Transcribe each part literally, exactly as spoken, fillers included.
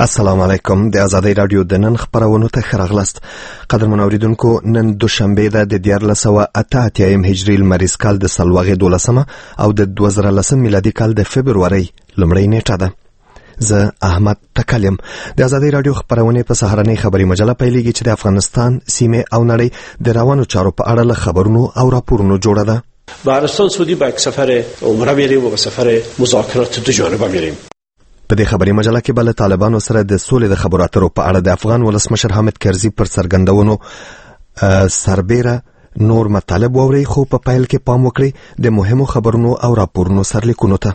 السلام علیکم. د ازادۍ رادیو د نن خبرونو ته ښه راغلاست. قدرمن اوریدونکو، نن دوشنبه ده د دیارلس سوه اته اتیایم هجري لمریز کال د سلواغې دولسمه او د دوه زره لسم میلادي کال د فبرورۍ لومړۍ نیټه ده. زه احمد تکلم. د ازادۍ رادیو خبرونه په سهارنۍ خبري مجله پیلېږي چې د افغانستان، سیمه او نړۍ د روانو چارو په اړه له خبرونو او راپورونو جوړه ده. به عربستان سعودی با یک سفر عمره میریم و به سفر مذاکرات دو جانبه میریم. په دې خبري مجله کې بل طالبانو سره د سولې د خبرو اترو په اړه د افغان ولسمشر حامد کرزي پر څرګندونو سربېره نور مطالب واوري، خو په پیل کې پام وکړئ د مهمو خبرونو او راپورونو سرلیکونو ته.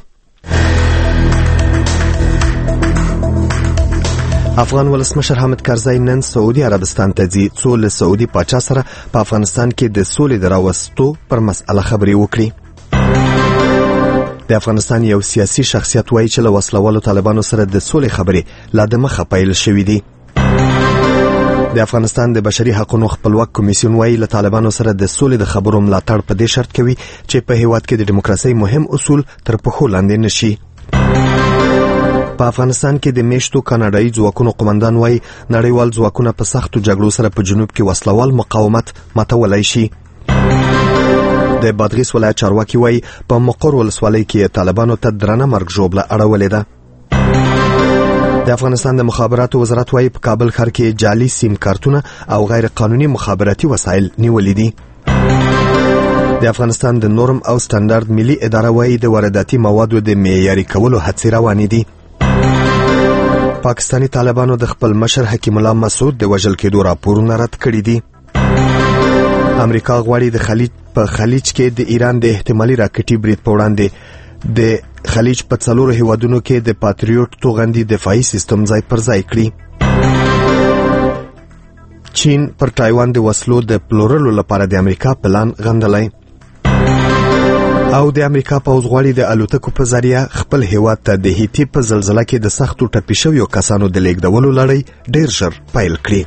افغان ولسمشر حامد کرزي نن سعودي عربستان ته ځي څو له سعودي پاچا سره په افغانستان کې د سولې د راوستو پر مسأله خبرې وکړي. د افغانستان یو سیاسي شخصیت وایي چې له وسلوالو طالبانو سره د سولې خبرې لا د مخه پیل شوې دي. د افغانستان د بشري حقوقو خپلواک کمیسیون وایي له طالبانو سره د سولې د خبرو ملاتړ په دې شرط کوي چې په هیواد کې د دیموکراسي مهم اصول تر پښو لاندې نشي. په افغانستان کې د میشتو کاناډایي ځواکونو قومندان وایي نړیوال ځواکونه په سختو جګړو سره په جنوب کې وسلوال مقاومت ماتولی شي. د بادغیس ولایت چارواکي وایي په مقر ولسوالۍ کې طالبانو ته درنه مرګ ژوبله اړولې ده. د افغانستان د مخابراتو وزارت وایي په کابل ښار کې جعلي سیم کارتونه او غیر قانوني مخابراتي وسایل نیولې دي. د افغانستان د نورم او سټانډرډ ملي اداره وایي د وارداتي موادو د معیاري کولو هڅې روانې دي. پاکستانی طالبانو د خپل مشر حکیم الله مسعود د وژل کېدو راپورونه رد کړي دي. امریکا غواړي د خلیج په خلیج کې د ایران د احتمالي راکټي برید په وړاندې د خلیج په څلورو هیوادونو کې د پاتریوټ توغندي دفاعي سیستم ځای پر ځای کړي. چین پر تایوان د وسلو د پلورلو لپاره د امریکا پلان غندلی. او د امریکا پوځ غواړي د الوتکو په ذریعه خپل هیواد ته د هیټي په زلزلہ کې د سختو ټپي شویو کسانو د لیږدولو لړۍ ډیر ژر پیل کړي.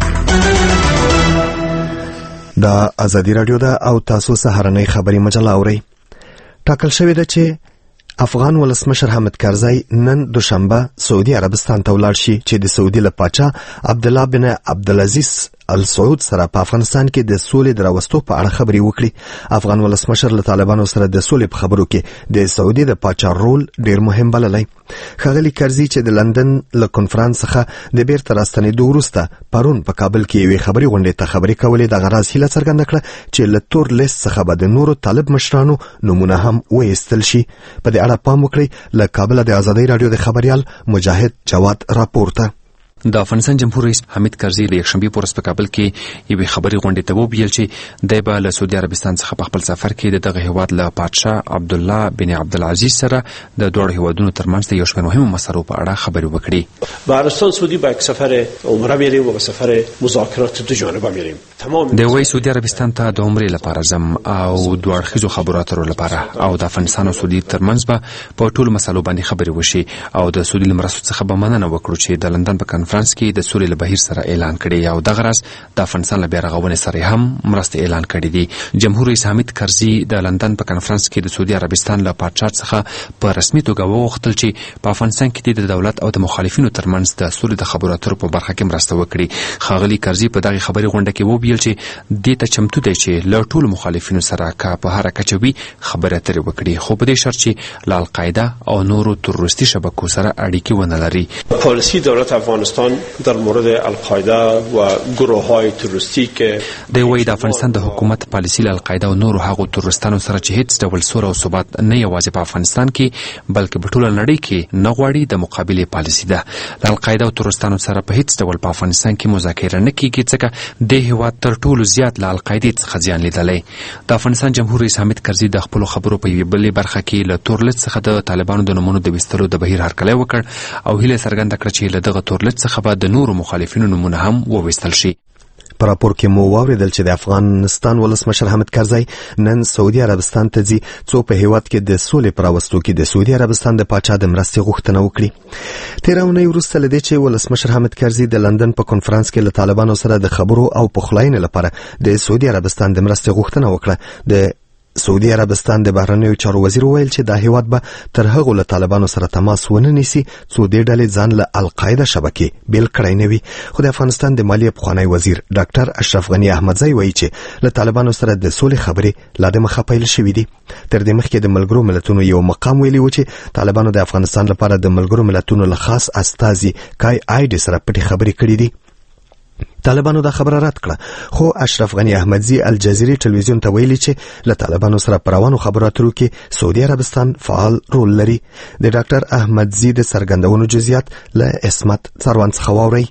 دا ازادي رادیو ده او تاسو سهارنۍ خبري مجله اورئ. ټاکل شوې ده چې افغان ولسمشر حامد کرزي نن دوشنبه سعودي عربستان ته ولاړ شي چې د سعودي له پاچا عبدالله بن عبدالعزیز السعود سره په افغانستان کې د سولې د راوستو په اړه خبرې وکړي. افغان ولسمشر له طالبانو سره د سولې په خبرو کې د سعودي د پاچا رول ډیر مهم بللی. ښاغلي کرزي چې د لندن له کنفرانس څخه د بیرته راستنېدو وروسته پرون په کابل کې یوې خبري غونډې ته خبرې کولې د غراض هیله څرګنده کړه چې له تور لیست څخه به د نورو طالب مشرانو نمونه هم وایستل شي. په دې اړه پام وکړئ. له کابل د ازادۍ رادیو د خبريال مجاهد جواد راپورته. د افغانستان جمهور رئیس حامد کرزي له یکشنبه په ورځ په کابل کې یوې خبري غونډې ته وویل چې دی به له سعودي عربستان څخه په خپل سفر کې د دغه هیواد له پادشاه عبدالله بن عبدالعزیز سره د دوه هیوادونو ترمنځ د یو شمېر مهمو مسایلو په اړه خبرې وکړي. به عربستان سعودی با یک سفر عمره میریم و به سفر مذاکرات دو جانبه میریم. تمام د وای سعودي عربستان ته د عمرې لپاره زم او دوه اړخیزو خبرو اترو لپاره او د افغانستان او سعودي ترمنځ به په ټولو مسایلو باندې خبرې وشي او د سعودي لمرستو څخه به مننه وکړو چې د لندن په کنفرانس کې د سولې بهیر سره اعلان کړي او دغه راز د افغانستان له بیرغونې سره هم مرسته اعلان کړي دي. جمهور رئیس حامد کرزي د لندن په کنفرانس کې د سعودي عربستان له پادشاه څخه په رسمي توګه وغوښتل چې په افغانستان کې د دولت او د مخالفینو ترمنځ د سولې د خبرو اترو په برخه کې مرسته وکړي. ښاغلي کرزي په دغه خبري غونډه کې وویل چې دې ته چمتو دی چې له ټولو مخالفینو سره کا په هر کچه وي خبرې اترې وکړي، خو په دې شرط چې له القاعده او نورو تروریستي شبکو سره اړیکې ونه لري. پالیسی دولت افغانستان در مورد القاعده و گروه‌های تروریستی که د وای د افغانستان د حکومت پالیسی له القاعده او نورو هغو تروریستانو سره چې هیڅ ډول سوله او ثبات نه یوازې په افغانستان کې بلکې په ټوله نړۍ کې نه غواړي د مقابله پالیسی ده. د القاعده او تروریستانو سره په هیڅ ډول په افغانستان کې مذاکره نه کیږي ځکه د هیواد تر ټولو زیات له القاعده څخه ځان لیدلی. د افغانستان جمهور رئیس حامد کرزي د خپل خبرو په یوې بلې برخه کې له تورلت څخه د طالبانو د نمونو د وستلو د بهیر هرکلی وکړ او هیله څرګنده کړه چې له دغه تورلت څخه به د نورو مخالفینو نمونه هم وویستل شي. په راپور کې مو واوریدل چې د افغانستان ولسمشر حامد کرزي نن سعودي عربستان ته ځي څو په هیواد کې د سولې پراوستو کې د سعودي عربستان د پاچا د مرستې غوښتنه وکړي. تیر اونۍ وروسته لدې چې ولسمشر حامد کرزي د لندن په کنفرانس کې له طالبانو سره د خبرو او پخلاینې لپاره د سعودي عربستان د مرستې غوښتنه وکړه، د سعودي عربستان د بهرنیو چارو وزیر ویل چې د هیواد به تر هغو له طالبانو سره تماس ونه نیسي څو دې ډلې ځان له القاعده شبکې بیل کړی نه وي. خو د افغانستان د مالیې پخوانی وزیر ډاکټر اشرف غنی احمدزی وایي چې له طالبانو سره د سولې خبرې لا د مخه پیل شوې دي. تر دې مخکې د ملګرو ملتونو یو مقام ویلي و چې طالبانو د افغانستان لپاره د ملګرو ملتونو له خاص استازي کای آیډ سره پټې خبرې کړې دي. طالبانو دا خبره رد کړه، خو اشرف غنی احمدزی الجزیرې ټلویزیون ته ویلي چې له طالبانو سره په روانو خبرو اترو کې سعودي عربستان فعال رول لري. د ډاکټر احمدزی د څرګندونو جزئیات له اسمت څروان څخه واورئ.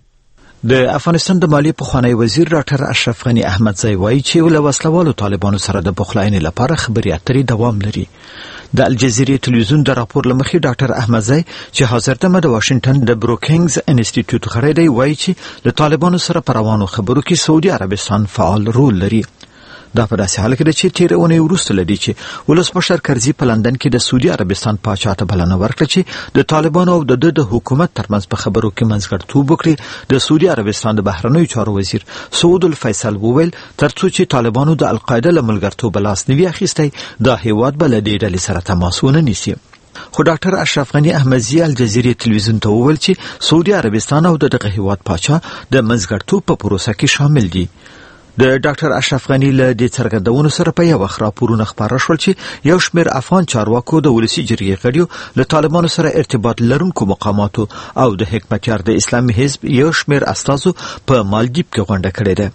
د افغانستان د مالیې پخوانی وزیر ډاکټر اشرف غنی احمدزی وایي چې له وسلوالو طالبانو سره د بخلاینې لپاره خبرې اترې دوام لري. د الجزیرې ټلویزیون د راپور لمخې ډاکټر احمدزی چې حاضر دمه د واشنگټن د بروکینګز انسټیټیوټ غړی دی وایي چې له طالبانو سره په روانو خبرو کې سعودي عربستان فعال رول لري. دا په داسې حال کې ده چې تېره اونۍ وروسته له دې چې ولسمشر کرزي په لندن کې د سعودي عربستان پاچا ته بلنه ورکړه چې د طالبانو او د ده د حکومت ترمنځ په خبرو کې منځګړیتوب وکړي. د سعودي عربستان د بهرنیو چارو وزیر سعود الفیصل وویل تر څو چې طالبانو د القاعده له ملګرتوبه لاس نه وي اخیستی دا هیواد به له دې ډلې سره تماس ونه نیسي. خو ډاکټر اشرف غنی احمدزی الجزیرې ټلویزیون ته وویل چې سعودي عربستان او دغه هیواد پاچا د منځګړیتوب په پروسه کې شامل دي. د ډاکټر اشرف غنی له دې څرګندونو سره په یو وخت راپورونه خپاره شول چې یو شمېر افغان چارواکو د ولسي جرګې غړیو له طالبانو سره ارتباط لرونکو مقاماتو او د حکمتیار د اسلامي حزب یو شمېر استازو په مالدیپ کې غونډه کړې ده.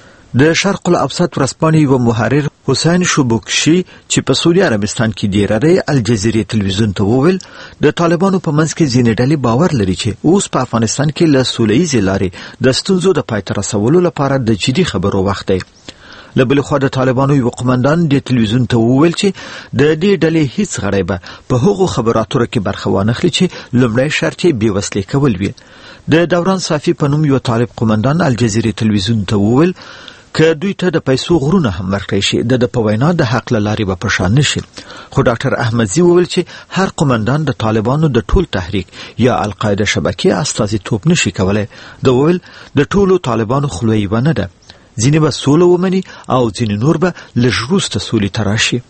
د شرق الاوسط ورځپاڼې یو محرر حسین شوبوکشي چې په سعودي عربستان کې دی راغی الجزیرې ټلویزیون ته وویل د طالبانو په منځ کې ځینې ډلې باور لري چې اوس په افغانستان کې له سولهییزې لارې د ستونزو د پای ته رسولو لپاره د جدي خبرو وخت دی. له بلې خوا د طالبانو یو قومندان د ټلویزیون ته وویل چې د دې ډلې هیڅ غړی به په هغو خبرو اترو کې برخه وانخلي چې لومړی شرط یې بېوسلې کول وي. د دوران صافي په نوم یو طالب قومندان الجزیرې ټلویزیون ته وویل که دوی ته د پیسو غرونه هم ورکړی شي د په وینا د حق له لارې به په شان نشي. خو ډاکټر احمدزی وویل چې هر قومندان د طالبانو د ټول تحریک یا القاعده شبکې استازیتوب نشي کولی. د وویل د ټولو طالبانو خوله یوه نه ده، ځینې به سوله ومني او ځینې نور به لږ وروسته سولې ته راشي.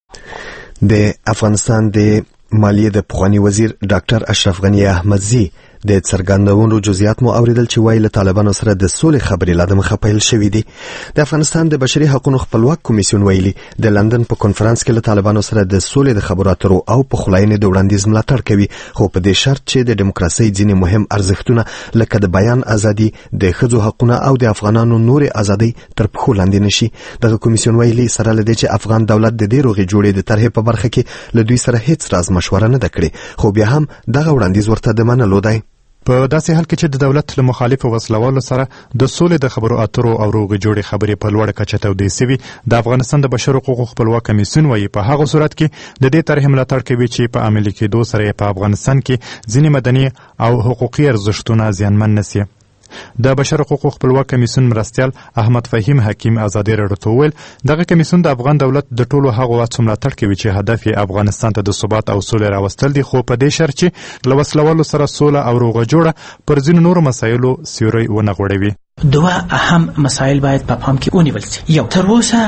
د افغانستان د مالیې د پخوانی وزیر ډاکټر اشرف غنی احمدزی د څرګندونو جزئیات مو اوریدل چې وایي له طالبانو سره د سولې خبرې لا د مخه پیل شوې دي. د افغانستان د بشري حقوقو خپلواک کمیسیون ویلي د لندن په کنفرانس کې له طالبانو سره د سولې د خبرو اترو او پخلاینې د وړاندیز ملاتړ کوي، خو په دې شرط چې د دیموکراسۍ ځینې مهم ارزښتونه لکه د بیان ازادي، د ښځو حقونه او د افغانانو نورې ازادۍ تر پښو لاندې نشي. دغه کمیسیون ویلي سره له دې چې افغان دولت د دې روغې جوړې د طرحې په برخه کې له دوی سره هیڅ راز مشوره نه ده کړې، خو بیا هم دغه وړاندیز ورته د منلو دی. په داسې حال کې چې د دولت له مخالفو وسلوالو سره د سولې د خبرو اترو او روغې جوړې خبرې په لوړه کچه تودې سوي، د افغانستان د بشر حقوقو خپلواک کمیسیون وایي په هغه صورت کې د دې طرحې ملاتړ کوي چې په عملي کېدو سره په افغانستان کې ځینې مدني او حقوقي ارزښتونه زیانمن نشي. د بشر حقوقو خپلواک کمیسیون مرستیال احمد فهیم حکیم ازادي راډیو ته وویل دغه کمیسیون د افغان دولت د ټولو هغو هڅو ملاتړ کوي چې هدف یې افغانستان ته د ثبات او سولې راوستل دي، خو په دې شرط چې له وسلوالو سره سوله او روغه جوړه پر ځینو نورو مسایلو سیوری ونه غوړوي. دوه اهم مسائل باید په پام کې ونیول شي. یو تر اوسه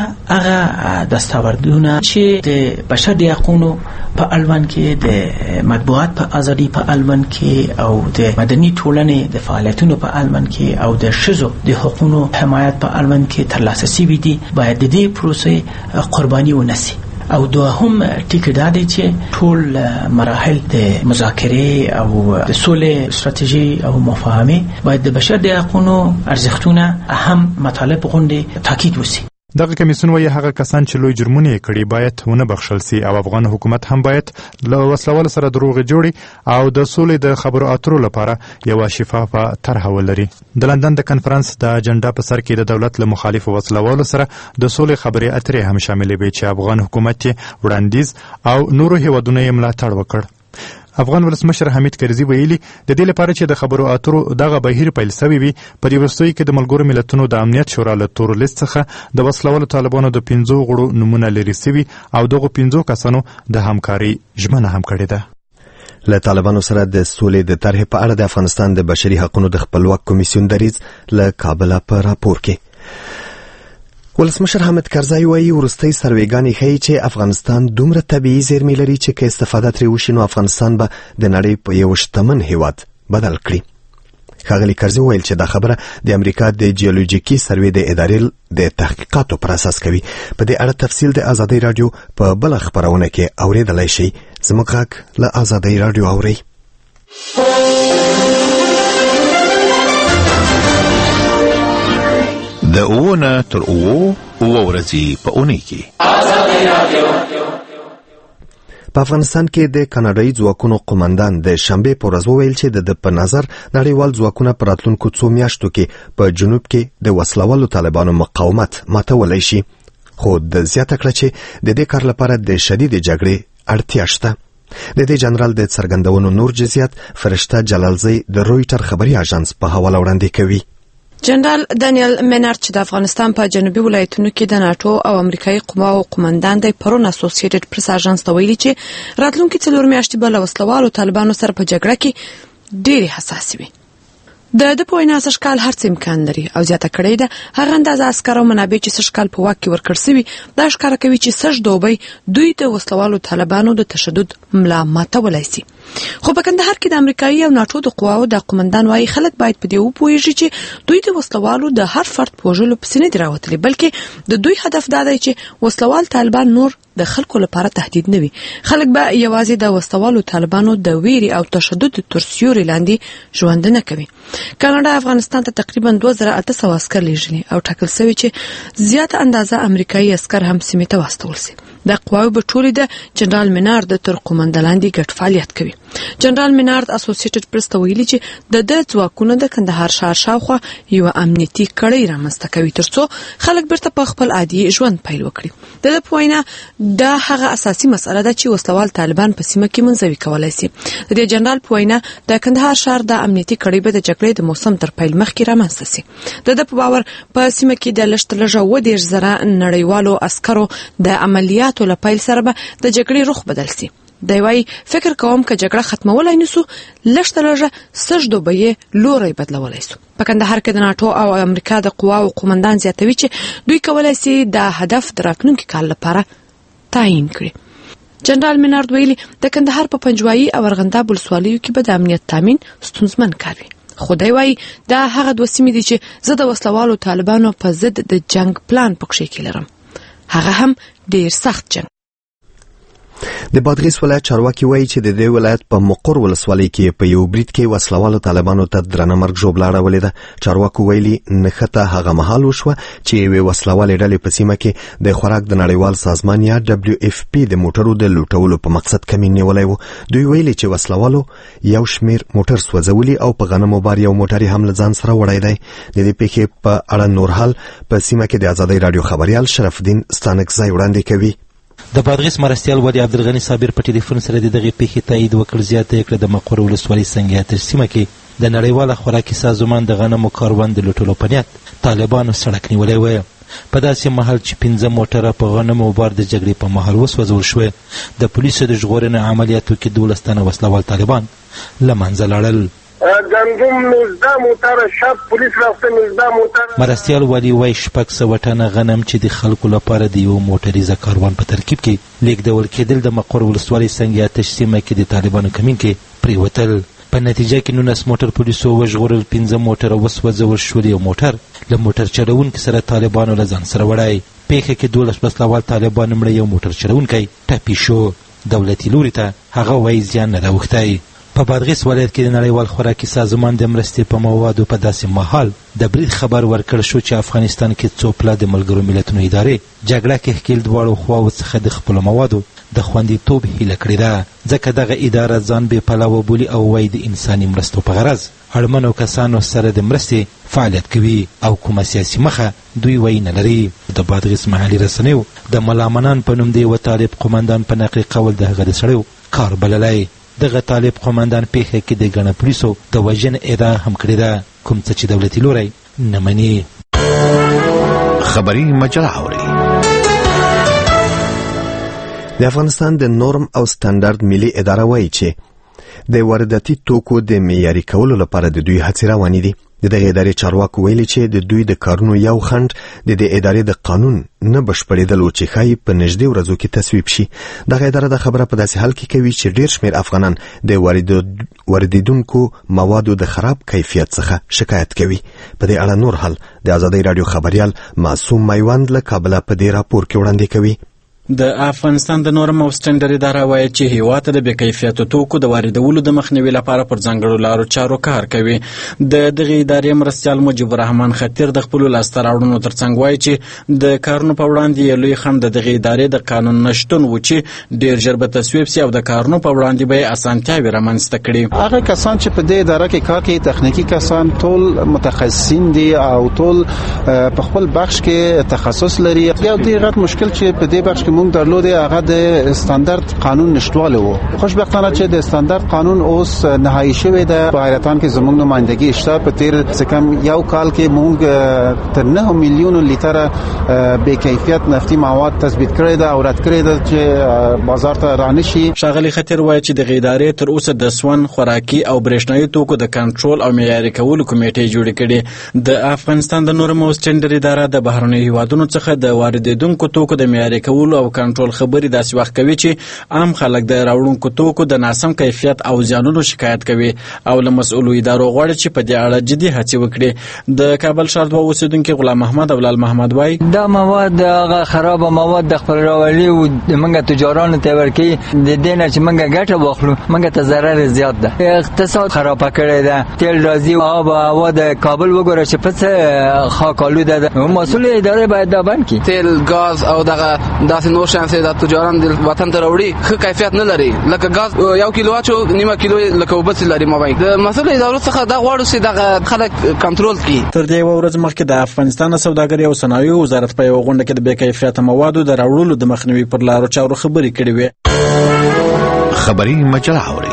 هغه دستاوردونه چې د بشر د حقوقو په اړوند کې د مطبوعات په ازادي په اړوند کې او د مدني ټولنې د فعالیتونو په اړوند کې او د ښځو د حقوقو حمایت په اړوند کې ترلاسه شوي دي باید د دې پروسې قرباني ونشي. او دوهم ټکی دا دی چې ټول مراحل د مذاکرې او د سولې ستراتیژي او مفاهمه باید د بشر د حقوقو ارزښتونه اهم مطالب غونډې تاکید وشي. دغه کمیسیون وایي هغه کسان چې لوی جرمونه یې کړي باید ونه بخښل سي او افغان حکومت هم باید له وسلوالو سره د روغې جوړې او د سولې د خبرو اترو لپاره یوه شفافه طرحه ولري. د لندن د کنفرانس د اجنډا په سر کې د دولت له مخالفو وسلوالو سره د سولې خبرې اترې هم شاملې وې چې افغان حکومت یې وړاندیز او نورو هیوادونو یې ملاتړ وکړ. افغان ولسمشر حمید کرزي ویلي د دې لپاره چې د خبرو اترو دغه بهیر پیل شوی وي په دې وروستیو کې د ملګرو ملتونو د امنیت شورا له تور لیست څخه د وسلوالو طالبانو د پنځو غړو نمونه لرې شوي او دغه پنځو کسانو د همکاري ژمنه هم کړې ده. له طالبانو سره د سولې د طرحې په اړه د افغانستان د بشري حقوقو د خپلواک کمیسیون دریځ له کابل په راپور کې ولسمشر حامد کرزی وایي وروستۍ سروېګانې ښیي چې افغانستان دومره طبیعي زیرمې لري چې که استفاده ترې وشي نو افغانستان به د نړۍ په یو شتمن هیواد بدل کړي. ښاغلي کرزي ویل چې دا خبره د امریکا د جیولوژیکي سروې د ادارې د تحقیقاتو پر اساس کوي. په دې اړه تفصیل د آزادۍ رادیو په بله خپرونه کې اورېدلی شئ. زموږ غږ له آزادۍ رادیو اورئ. د اوونه تر اوو اوه ورځې په اونۍ کې آزادۍ رادیو. په افغانستان کې د کاناډایي ځواکونو قومندان د شنبې په ورځ وویل چې د په نظر نړیوال ځواکونه په راتلونکو څو میاشتو کې په جنوب کې د وسلوالو طالبانو مقاومت ماتولی شي، خو د زیاته کړه چې د دې کار لپاره د شدید جګړې اړتیا شته. د دې جنرال د څرګندونو نور جزئیات فرشته جلالزی د رویټر خبري اژانس په حواله وړاندې کوي. جنرال دانیل مینارد چې د افغانستان په جنوبي ولایتونو کې د ناتو او امریکایي قواو قومندان دی پرون اسوسییټډ پریس اژانس ته ویلي چې راتلونکي څلور میاشتې به له وسلوالو طالبانو سره په جګړه کې ډېرې حساسې وي. د د په وینا سږکال هر څه امکان لري او زیاته کړې ده هغه اندازه عسکر او منابع چې سږکال په واک کې ورکړل سوي دا ښکاره کوي چې سږ دوبی دوی د وسلوالو طالبانو د تشدد ملا ماتولی سي. خو په کندهار کې د امریکایي او ناتو د قواو د قومندان وايي خلک باید په دې وپوهیږي چې دوی د وسلوالو د هر فرد په وژلو پسې نه دي راوتلي، بلکې د دوی هدف دا دی چې وسلوال طالبان نور د خلکو لپاره تهدید نه وي. خلک به یوازې د وسلوالو طالبانو د ویري او تشدد تر سیوري لاندې ژوند نه کوي. کاناډا افغانستان ته تقریبا دوه زره اته سوه عسکر لیږلي او ټاکل شوی چې زیاته اندازه امریکایي عسکر هم سیمې ته واستول شي. د قواوو به ټولې د جنرال مینارد تر قومنده لاندې ګډ فعالیت کوي. جنرال مینارد اسوسییټډ پریس ته ویلي چې د د ځواکونو د کندهار ښار شاوخوا یو امنیتي کړۍ رامنځته کوي ترڅو خلک بیرته په خپل عادي ژوند پیل وکړي. د د په وینا دا هغه اساسي مسله ده چې وسلوال طالبان په سیمه کې منځوي کولای شي. د دې جنرال په وینا د کندهار ښار د امنیتي کړۍ به د جګړې د موسم تر پیل مخکې رامنځته شي. د د په باور په سیمه کې د لږ تر لږه اووه دېرش زره نړیوالو عسکرو د عملیاتو له پیل سره به د جګړې رخ بدل شي. دی وايي فکر کوم که جګړه ختمولای نسو لږ تر لږه سږ دوبی یې لوری بدلولی سو. په کندهار کې د ناتو او امریکا د قواو قومندان زیاتوي چې دوی کولی سي د هدف د راتلونکي کال لپاره تعیین کړي. جنرال مینارد ویلي د کندهار په پنجوایي او ارغنداب ولسوالیو کې به د امنیت تامین ستونزمن کار وي. خو دی وايي دا هغه دوه سیمې دي چې زه د وسلوالو طالبانو په ضد د جنگ پلان په کښې کې لرم، هغه هم ډیر سخت جنگ. د بادغیس ولایت چارواکي وایي چې د دې ولایت په مقر ولسوالۍ کې په یو برید کې وسلوالو طالبانو ته درنه مرګ ژوبله اړولې ده. چارواکو ویلي نښته هغه مهال وشوه چې یوې وسلوالې ډلې په سیمه کې د خوراک د نړیوال سازمان یا دبلیو اف پی د موټرو د لوټولو په مقصد کمین نیولی و. دوی ویلي چې وسلوالو یو شمیر موټر سوځولي او په غنمو بار یو موټر هم له ځان سره وړی دی. د دې پیښې په اړه نور حال په سیمه کې د آزادۍ راډیو خبریال شرف الدین ستانکزی وړاندې کوي. د بادغیس مرستیال ولی عبدالغنی صابر په ټلیفون سره د دغې پیښې تایید وکړ. زیاته یې کړه د مقر ولسوالۍ سنګ اتش سیمه کې د نړیواله خوراکي سازمان د غنمو کاروان د لوټلو په نیت طالبانو سړک نیولی و. په داسې مهال چې پنځه موټره په غنمو بار د جګړې په مهال وسوځول شوه. د پولیسو د ژغورنې عملیاتو کې دولس تنه وسلوال طالبان له منځه لاړل. گندم نوزده موټر شب پولیس رافته نوزده موټر. مرستیال ولی وای شپږ سوه ټنه غنم چې د خلکو لپاره د یو موټریزه کاروان په ترکیب کې لیږدول کېدل د مقر ولسوالۍ سنګ اتش سیمه کې د طالبانو کمین کې پرېوتل. په نتیجه کې نولس موټر پولیسو وژغورل، پنځه موټره وسوځول شول، یو موټر له موټر چلوونکي سره طالبانو له ځان سره وړی. پیښه کې دولس وسلوال طالبان مړه، یو موټر چلوونکی ټپي شو. دولتي لوري ته هغه وایي زیان نه راوښتی. په بادغیس ولایت کې د نړیوال خوراکي سازمان د مرستې په موادو په داسې مهال د برید خبر ورکړ شو چې افغانستان کې څو پله د ملګرو ملتونو ادارې جګړه کې ښکیل دواړو خواو څخه د خپلو موادو د خوندیتوب هیله کړې ده، ځکه دغه اداره ځان بې پلوه بولي او وایي د انساني مرستو په غرض اړمنو کسانو سره د مرستې فعالیت کوي او کومه سیاسي مخه دوی وایي نه لري. د بادغیس محلي رسنیو د ملامنان په نوم د یوه طالب قومندان په نقلي قول د هغه د سړیو کار بللی. دغه طالب قومندان پیښه کې د ګڼه پولیسو د وژنې ادعا هم کړې ده، کوم څه چې دولتي لوری نه مني. خبري مجله اوري. د افغانستان د نورم او سټانډرډ ملي اداره وایي چې د وارداتي توکو د معیاري کولو لپاره د دوی هڅې روانې دي. د دغه ادارې چارواکو ویلي چې د دوی د کارونو یو خند د دې ادارې د قانون نه بشپړېدل او چې ښایي په نږدې ورځو کې تصویب شي. دغه اداره د خبره په داسې حال کې کوي چې ډېر شمېر افغانان د واردېدونکو موادو د خراب کیفیت څخه شکایت کوي. په دې اړه نور حال د ازادۍ راډیو خبریال معصوم میوند له کابله په دې راپور کې وړاندې کوي. د افغانستان د نورم او سټنډرډ اداره وایي چې هیواد د بې کیفیته توکو د واردولو د مخنیوي لپاره پر ځانګړو لارو چارو کار کوي. د دغه ادارې مرستیال مجيب الرحمن خطیر د خپل لاسته راوړنو ترڅنګ وایي چې د کارونو په وړاندې یو لوی خنډ د دغه ادارې د قانون نشټون و چې ډیر ژر به تصویب شي او د کارونو په وړاندې به اسانتیاوي رامنځته کړي. هغه کسان چې په دې اداره کې کار کوي تخنیکی کسان ټول متخصصین دي او ټول په خپل بخش کې تخصص لري. یو ډیر غټ مشکل چې په دې بخش کې موږ درلود هغه د استاندارد قانون نشټواله وو. خوشبختانه چې د استاندارد قانون اوس نهایی شوی دی. په حیرتان کې زموږ نمائندګي شته. په تیر څه کم یو کال کې موږ تر نه میلیون لیټر بې کیفیت نفتي مواد تثبیت کړی دی او رد کړی دی چې بازار ته رانشي. شاغلی خطر وایي چې د ادارې تر اوسه د سون خوراکي او برېښنايي توکو د کنټرول او معیاري کولو کمیټې جوړې کړي. د افغانستان د نورم او سټنډرډ اداره د بهرنیو هیوادونو څخه د واردېدونکو توکو د معیاري کولو او کنټرول خبري داسې وخت کوي چې عام خلک د راوړونکو توکو د ناسم کیفیت او زیانونو شکایت کوي او له مسؤلو ادارو غواړي چې په دې اړه جدي هڅې وکړي. د کابل ښار دوه اوسیدونکي غلام محمد او لال محمد وایي دا مواد هغه خراب مواد د خپل راولي او موږ تجارانو ته ورکي د دې نه چې موږ ګټه واخلو موږ ته ضرر زیات ده. اقتصاد خراب کړی ده. تیل راځي آب او هوا د کابل وګوره چې په خاک آلوده ده. مسؤل اداره باید دا بند کړي. تیل غاز او دغه داسې نور شان چې د تجاران د وطن ته وروړي ښه کیفیت نه لري. لکه غاز یو کیلو اچو نیمه کیلو لکه وبس لري. موبایل د مسؤل ادارو څخه دا غواړو چې دغه خلک کنټرول کړي. تر دې ورځ مخکې د افغانستان سوداګرۍ او صنایعو وزارت په یو غونډه کې د بې کیفیته موادو د راوړلو د مخنیوي پر لارو چارو خبرې کړې وې. خبري مجله اوري.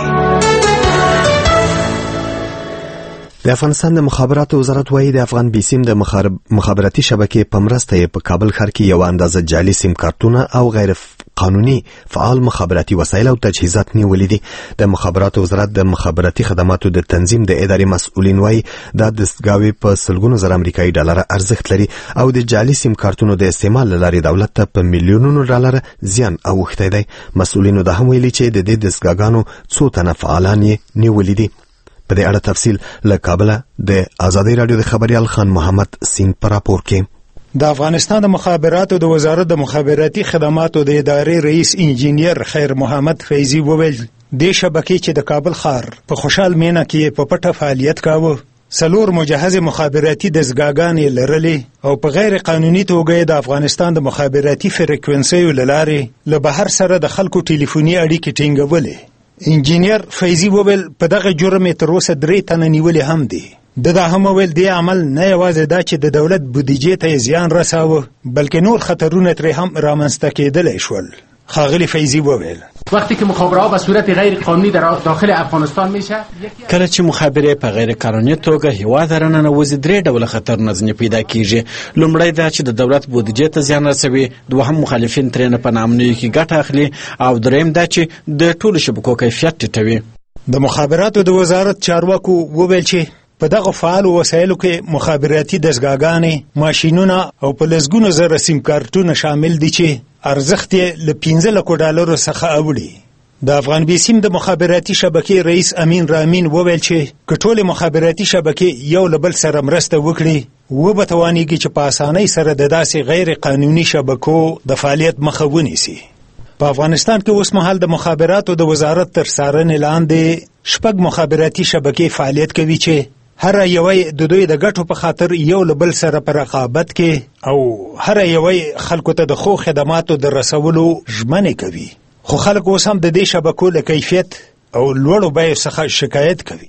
د افغانستان د مخابراتو وزارت وایي د افغان بیسیم د مخابراتي شبکې په مرسته په کابل ښار کې یو اندازه جعلي سیم کارتونه او غیر قانوني فعال مخابراتي وسایل او تجهیزات نیولې دي. د مخابراتو وزارت د مخابراتي خدماتو د تنظیم د ادارې مسؤلین وایي دا دستګاوې په سلګونو زره امریکایي ډالر ارزښت لري او د جعلي سیم کارتونو د استعمال لپاره دولت ته په میلیونونو ډالر زیان اوښتی دی. مسؤلینو دا هم ویلي چې د دې دستګاګانو څو تنه فعالان یې نیولې دي. په دې اړه تفصیل له کابل د ازادۍ راډیو د خبريال خان محمد سین پر راپور کې. د افغانستان د مخابراتو د وزارت د مخابراتي خدماتو د ادارې رئیس انجینیر خیر محمد فیضی وویل د شبکې چې د کابل ښار په خوشحال مینا کې په پټه فعالیت کاوه سلور مجهز مخابراتي دستګاګانې لرلې او په غیر قانوني توګه د افغانستان د مخابراتي فریکوئنسیو لارې له بهر سره د خلکو ټلیفوني اړیکې ټینګولې. انجینیر فیضی وویل په دغه جرم تر اوسه درې تنه نیولې هم دي. د دا هم ویل دی عمل نه یوازې دا چې د دولت بودیجې ته زیان رساوه بلکې نور خطرونه ترې هم رامنځته کېدلی شول. خاغلی فیضی وویل وقتی که مخابرات به صورت غیر قانونی در داخل افغانستان میشه کله چې مخابره په غیر قانوني توګه هیواد راننوځي درې ډول خطرونه ځنې پیدا کیږي. لومړی دا چې د دولت بودیجې ته زیان رسوي، دوهم مخالفین ترې نه په نامنوي کې ګټه اخلي او دریم دا چې د ټولو شبکو کیفیت ټیټوي. د مخابراتو د وزارت چارواکو وویل چې په دغه فعالو وسایلو کې مخابراتي دستګاګانې، ماشینونه او په لسګونو زره سیم کارتونه شامل دي چې ارزښت یې له پنځه لکو ډالرو څخه اوړي. د افغان بیسیم د مخابراتي شبکې رئیس امین رامین وویل چې که ټولې مخابراتي شبکې یو له بل سره مرسته وکړي وبه توانیږي چې په اسانۍ سره د داسې غیر قانوني شبکو د فعالیت مخه ونیسي. په افغانستان کې اوس مهال د مخابراتو د وزارت تر څارنې لاندې شپږ مخابراتي شبکې فعالیت کوي چې هر یوې د دوی د ګټو په خاطر یو له بل سره په رقابت کې او هر یوې خلکو ته د خو خدماتو د رسولو ژمنې کوي. خو خلک اوس هم د دې شبکو له کیفیت او لوړو بیو څخه شکایت کوي.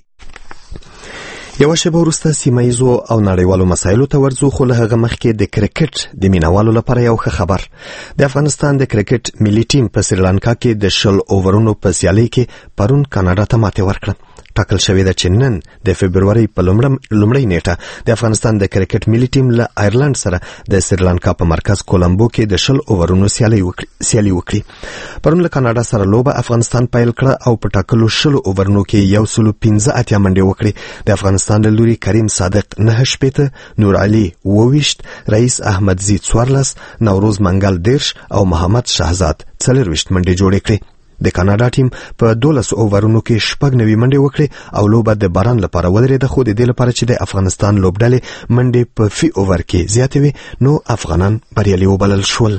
یو شیبه وروسته سیمه ییزو او نړیوالو مسایلو ته ورځو، خو له هغه مخکې د کرکټ د مینوالو لپاره یو ښه خبر. د افغانستان د کرکټ ملي ټیم په سریلانکا کې د شل اوورونو په سیالۍ کې پرون کاناډا ته ماتې ورکړه. ټاکل شوې ده چې نن د فبرवरी په لومړۍ نیټه د افغانستان د کرکټ ملي ټیم له آیرلند سره د سریلانکا په مرکز کولمبو کې د شل اوورونو سیالي وکړي. پرون له کاناډا سره لوبه افغانستان پیل کړه او په ټاکلو شل اوورونو کې یو سل پنځه اتیا منډې وکړي. د افغانستان له لوري کریم صادق نه شپېته، نور علي اوويشت، رئیس احمد زی څوارلس، نوروز منګل دیرش او محمد شهزاد څلرويشت منډې جوړې کړې. د کاناډا ټیم په دولس اوورونو کې شپږ نوي منډې وکړې او لوبه د باران لپاره ودرېده، خو د دې لپاره چې د افغانستان لوبډلې منډې په فی اوور کې زیاتې وي نو افغانان بریالي وبلل شول.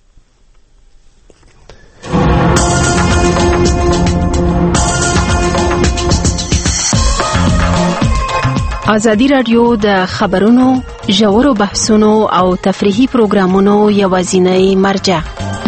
ازادي راډیو د خبرونو ژورو بحثونو او تفریحي پروګرامونو یوازینی مرجع.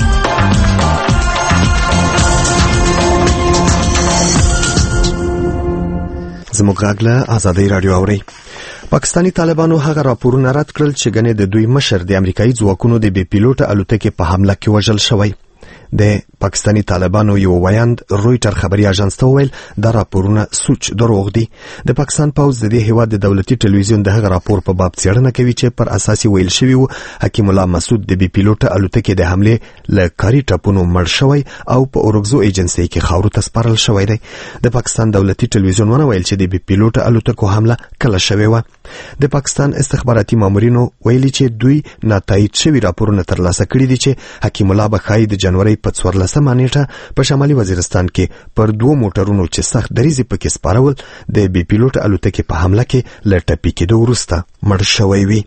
زموږ غږ له ازادي راډیو اوري. پاکستانی طالبانو هغه راپورونه رد کړل چې ګنې د دوی مشر د امریکایي ځواکونو د بې پیلوټه الوتکې په حمله کې وژل شوی. د پاکستانی طالبانو یو ویاند رويټر خبري اژانس ته ویل دا راپورونه سوچ دروغ دي. د پاکستان پوز د دې هیواد د دولتي ټلویزیون د هغه راپور په باب څېړنه کوي چې پر اساس ویل شوی و حکیم الله مسعود د بې پیلوټه الوتکې د حمله له کاري ټاپونو مړ شوی او په اورګزو ایجنسي کې خاورو ته سپارل شوی دی. د پاکستان دولتي ټلویزیون ونه ویل چې د بې پیلوټه الوتکو حمله کله شوی و. د پاکستان استخباراتي مامورینو ویلي چې دوی ناتایید شوی راپورونه ترلاسه کړي دي چې حکیم الله بخای د جنوري په څوارلسمه نیټه په شمالي وزیرستان کې پر دوه موټرونو چې سخت دریزي پکې سپارول د بي پیلوټ الوتکې په حمله کې له ټپي کېدو وروسته مړ شوی وي.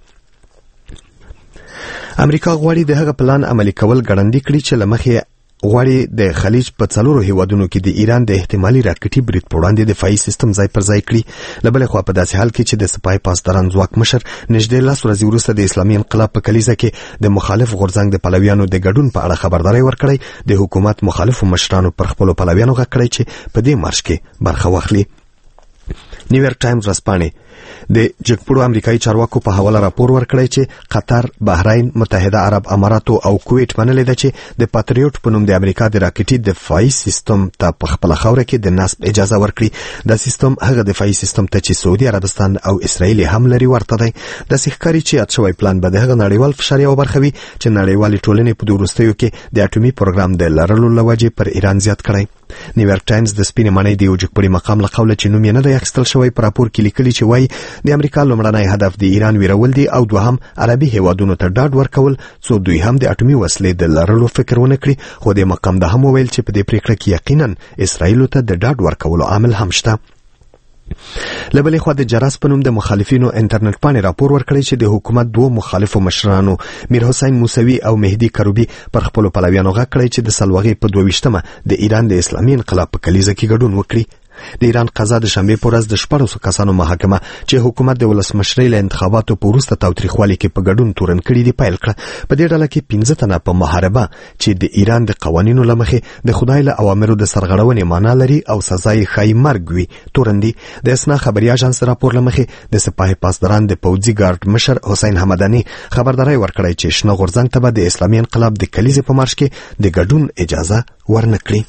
امریکا غواړي د هغه پلان عملي کول ګړندی کړي چې لمخې غواړي د خلیج په څلورو هیوادونو کې د ایران د احتمالي راکټي برید په وړاندې دفاعي سیستم ځای پر ځای کړي. له بلې خوا په داسې حال کې چې د سپای پاسداران ځواک مشر نږدې لس ورځې وروسته د اسلامي انقلاب په کلیزه کې د مخالف غورځنګ د پلویانو د ګډون په اړه خبرداري ورکړی، د حکومت مخالفو مشرانو پر خپلو پلویانو غږ کړی چې په دې مارش کې برخه واخلي. نیویارک ټایمز ورځپاڼې د جګپړو امریکایي چارواکو په حواله راپور ورکړی چې قطر، بحرین، متحده عرب اماراتو او کویت منلې ده چې د پاتریوټ په نوم د امریکا د راکټي دفاعي سیستم ته په خپل خوره کې د نصب اجازه ورکړي. دا سیستم هغه دفاعي سیستم ته چې سعودي عربستان او اسرائیل هم لري ورته دی. د ښکاری چې اټشوي پلان به د هغه نړیوال فشار یو برخه وي چې نړیوالې ټولنې په دوروستیو کې د اټومي پروګرام د لرلو لوجې پر ایران زیات کړی. نیویارک ټایمز د سپینې معنی د یو جګپړي مقام له قوله چې نوم یې نه دی اخیستل شوی په راپور کې لیکلي چې وایي د امریکا لومړنی هدف د ایران ویرول دی او دوهم عربي هیوادونو ته ډاډ ورکول څو دوی هم د اټومي وسلې د لرلو فکر ونه کړي. خو د مقام ده هم وویل چې په دې پریکړه کې یقینا اسرائیل ته د ډاډ ورکولو عامل هم شته. لبلې خو د جراس په نوم د مخالفینو انټرنیټ باندې راپور ورکړی چې د حکومت دوه مخالفو مشرانو میر حسین موسوي او مهدی کروبی پر خپل پلویانو غږ کړی چې د سلوغې په دوه ویشتمه د ایران د اسلامي انقلاب په کلیزه کې ګډون وکړي. د ایران قضا د شنبه په ورځ د شپږو کسانو محاکمه چې حکومت د ولسمشرۍ له انتخاباتو په وروسته تاوتریخوالي کې په ګډون تورن کړي دي پیل کړه. په دې ډله کې پنځه تنه په محاربه چې د ایران د قوانینو له مخې د خدای له اوامرو د سرغړونې معنا لري او سزا یې ښایي مرګ وي تورن دي. د اسنا خبري اژانس راپور له مخې د سپاه پاسداران د پوځي ګارد مشر حسین حمداني خبرداري ورکړی چې شنه غورځنګ ته به د اسلامي انقلاب د کلیزې په مارش کې د ګډون اجازه ورنکړي.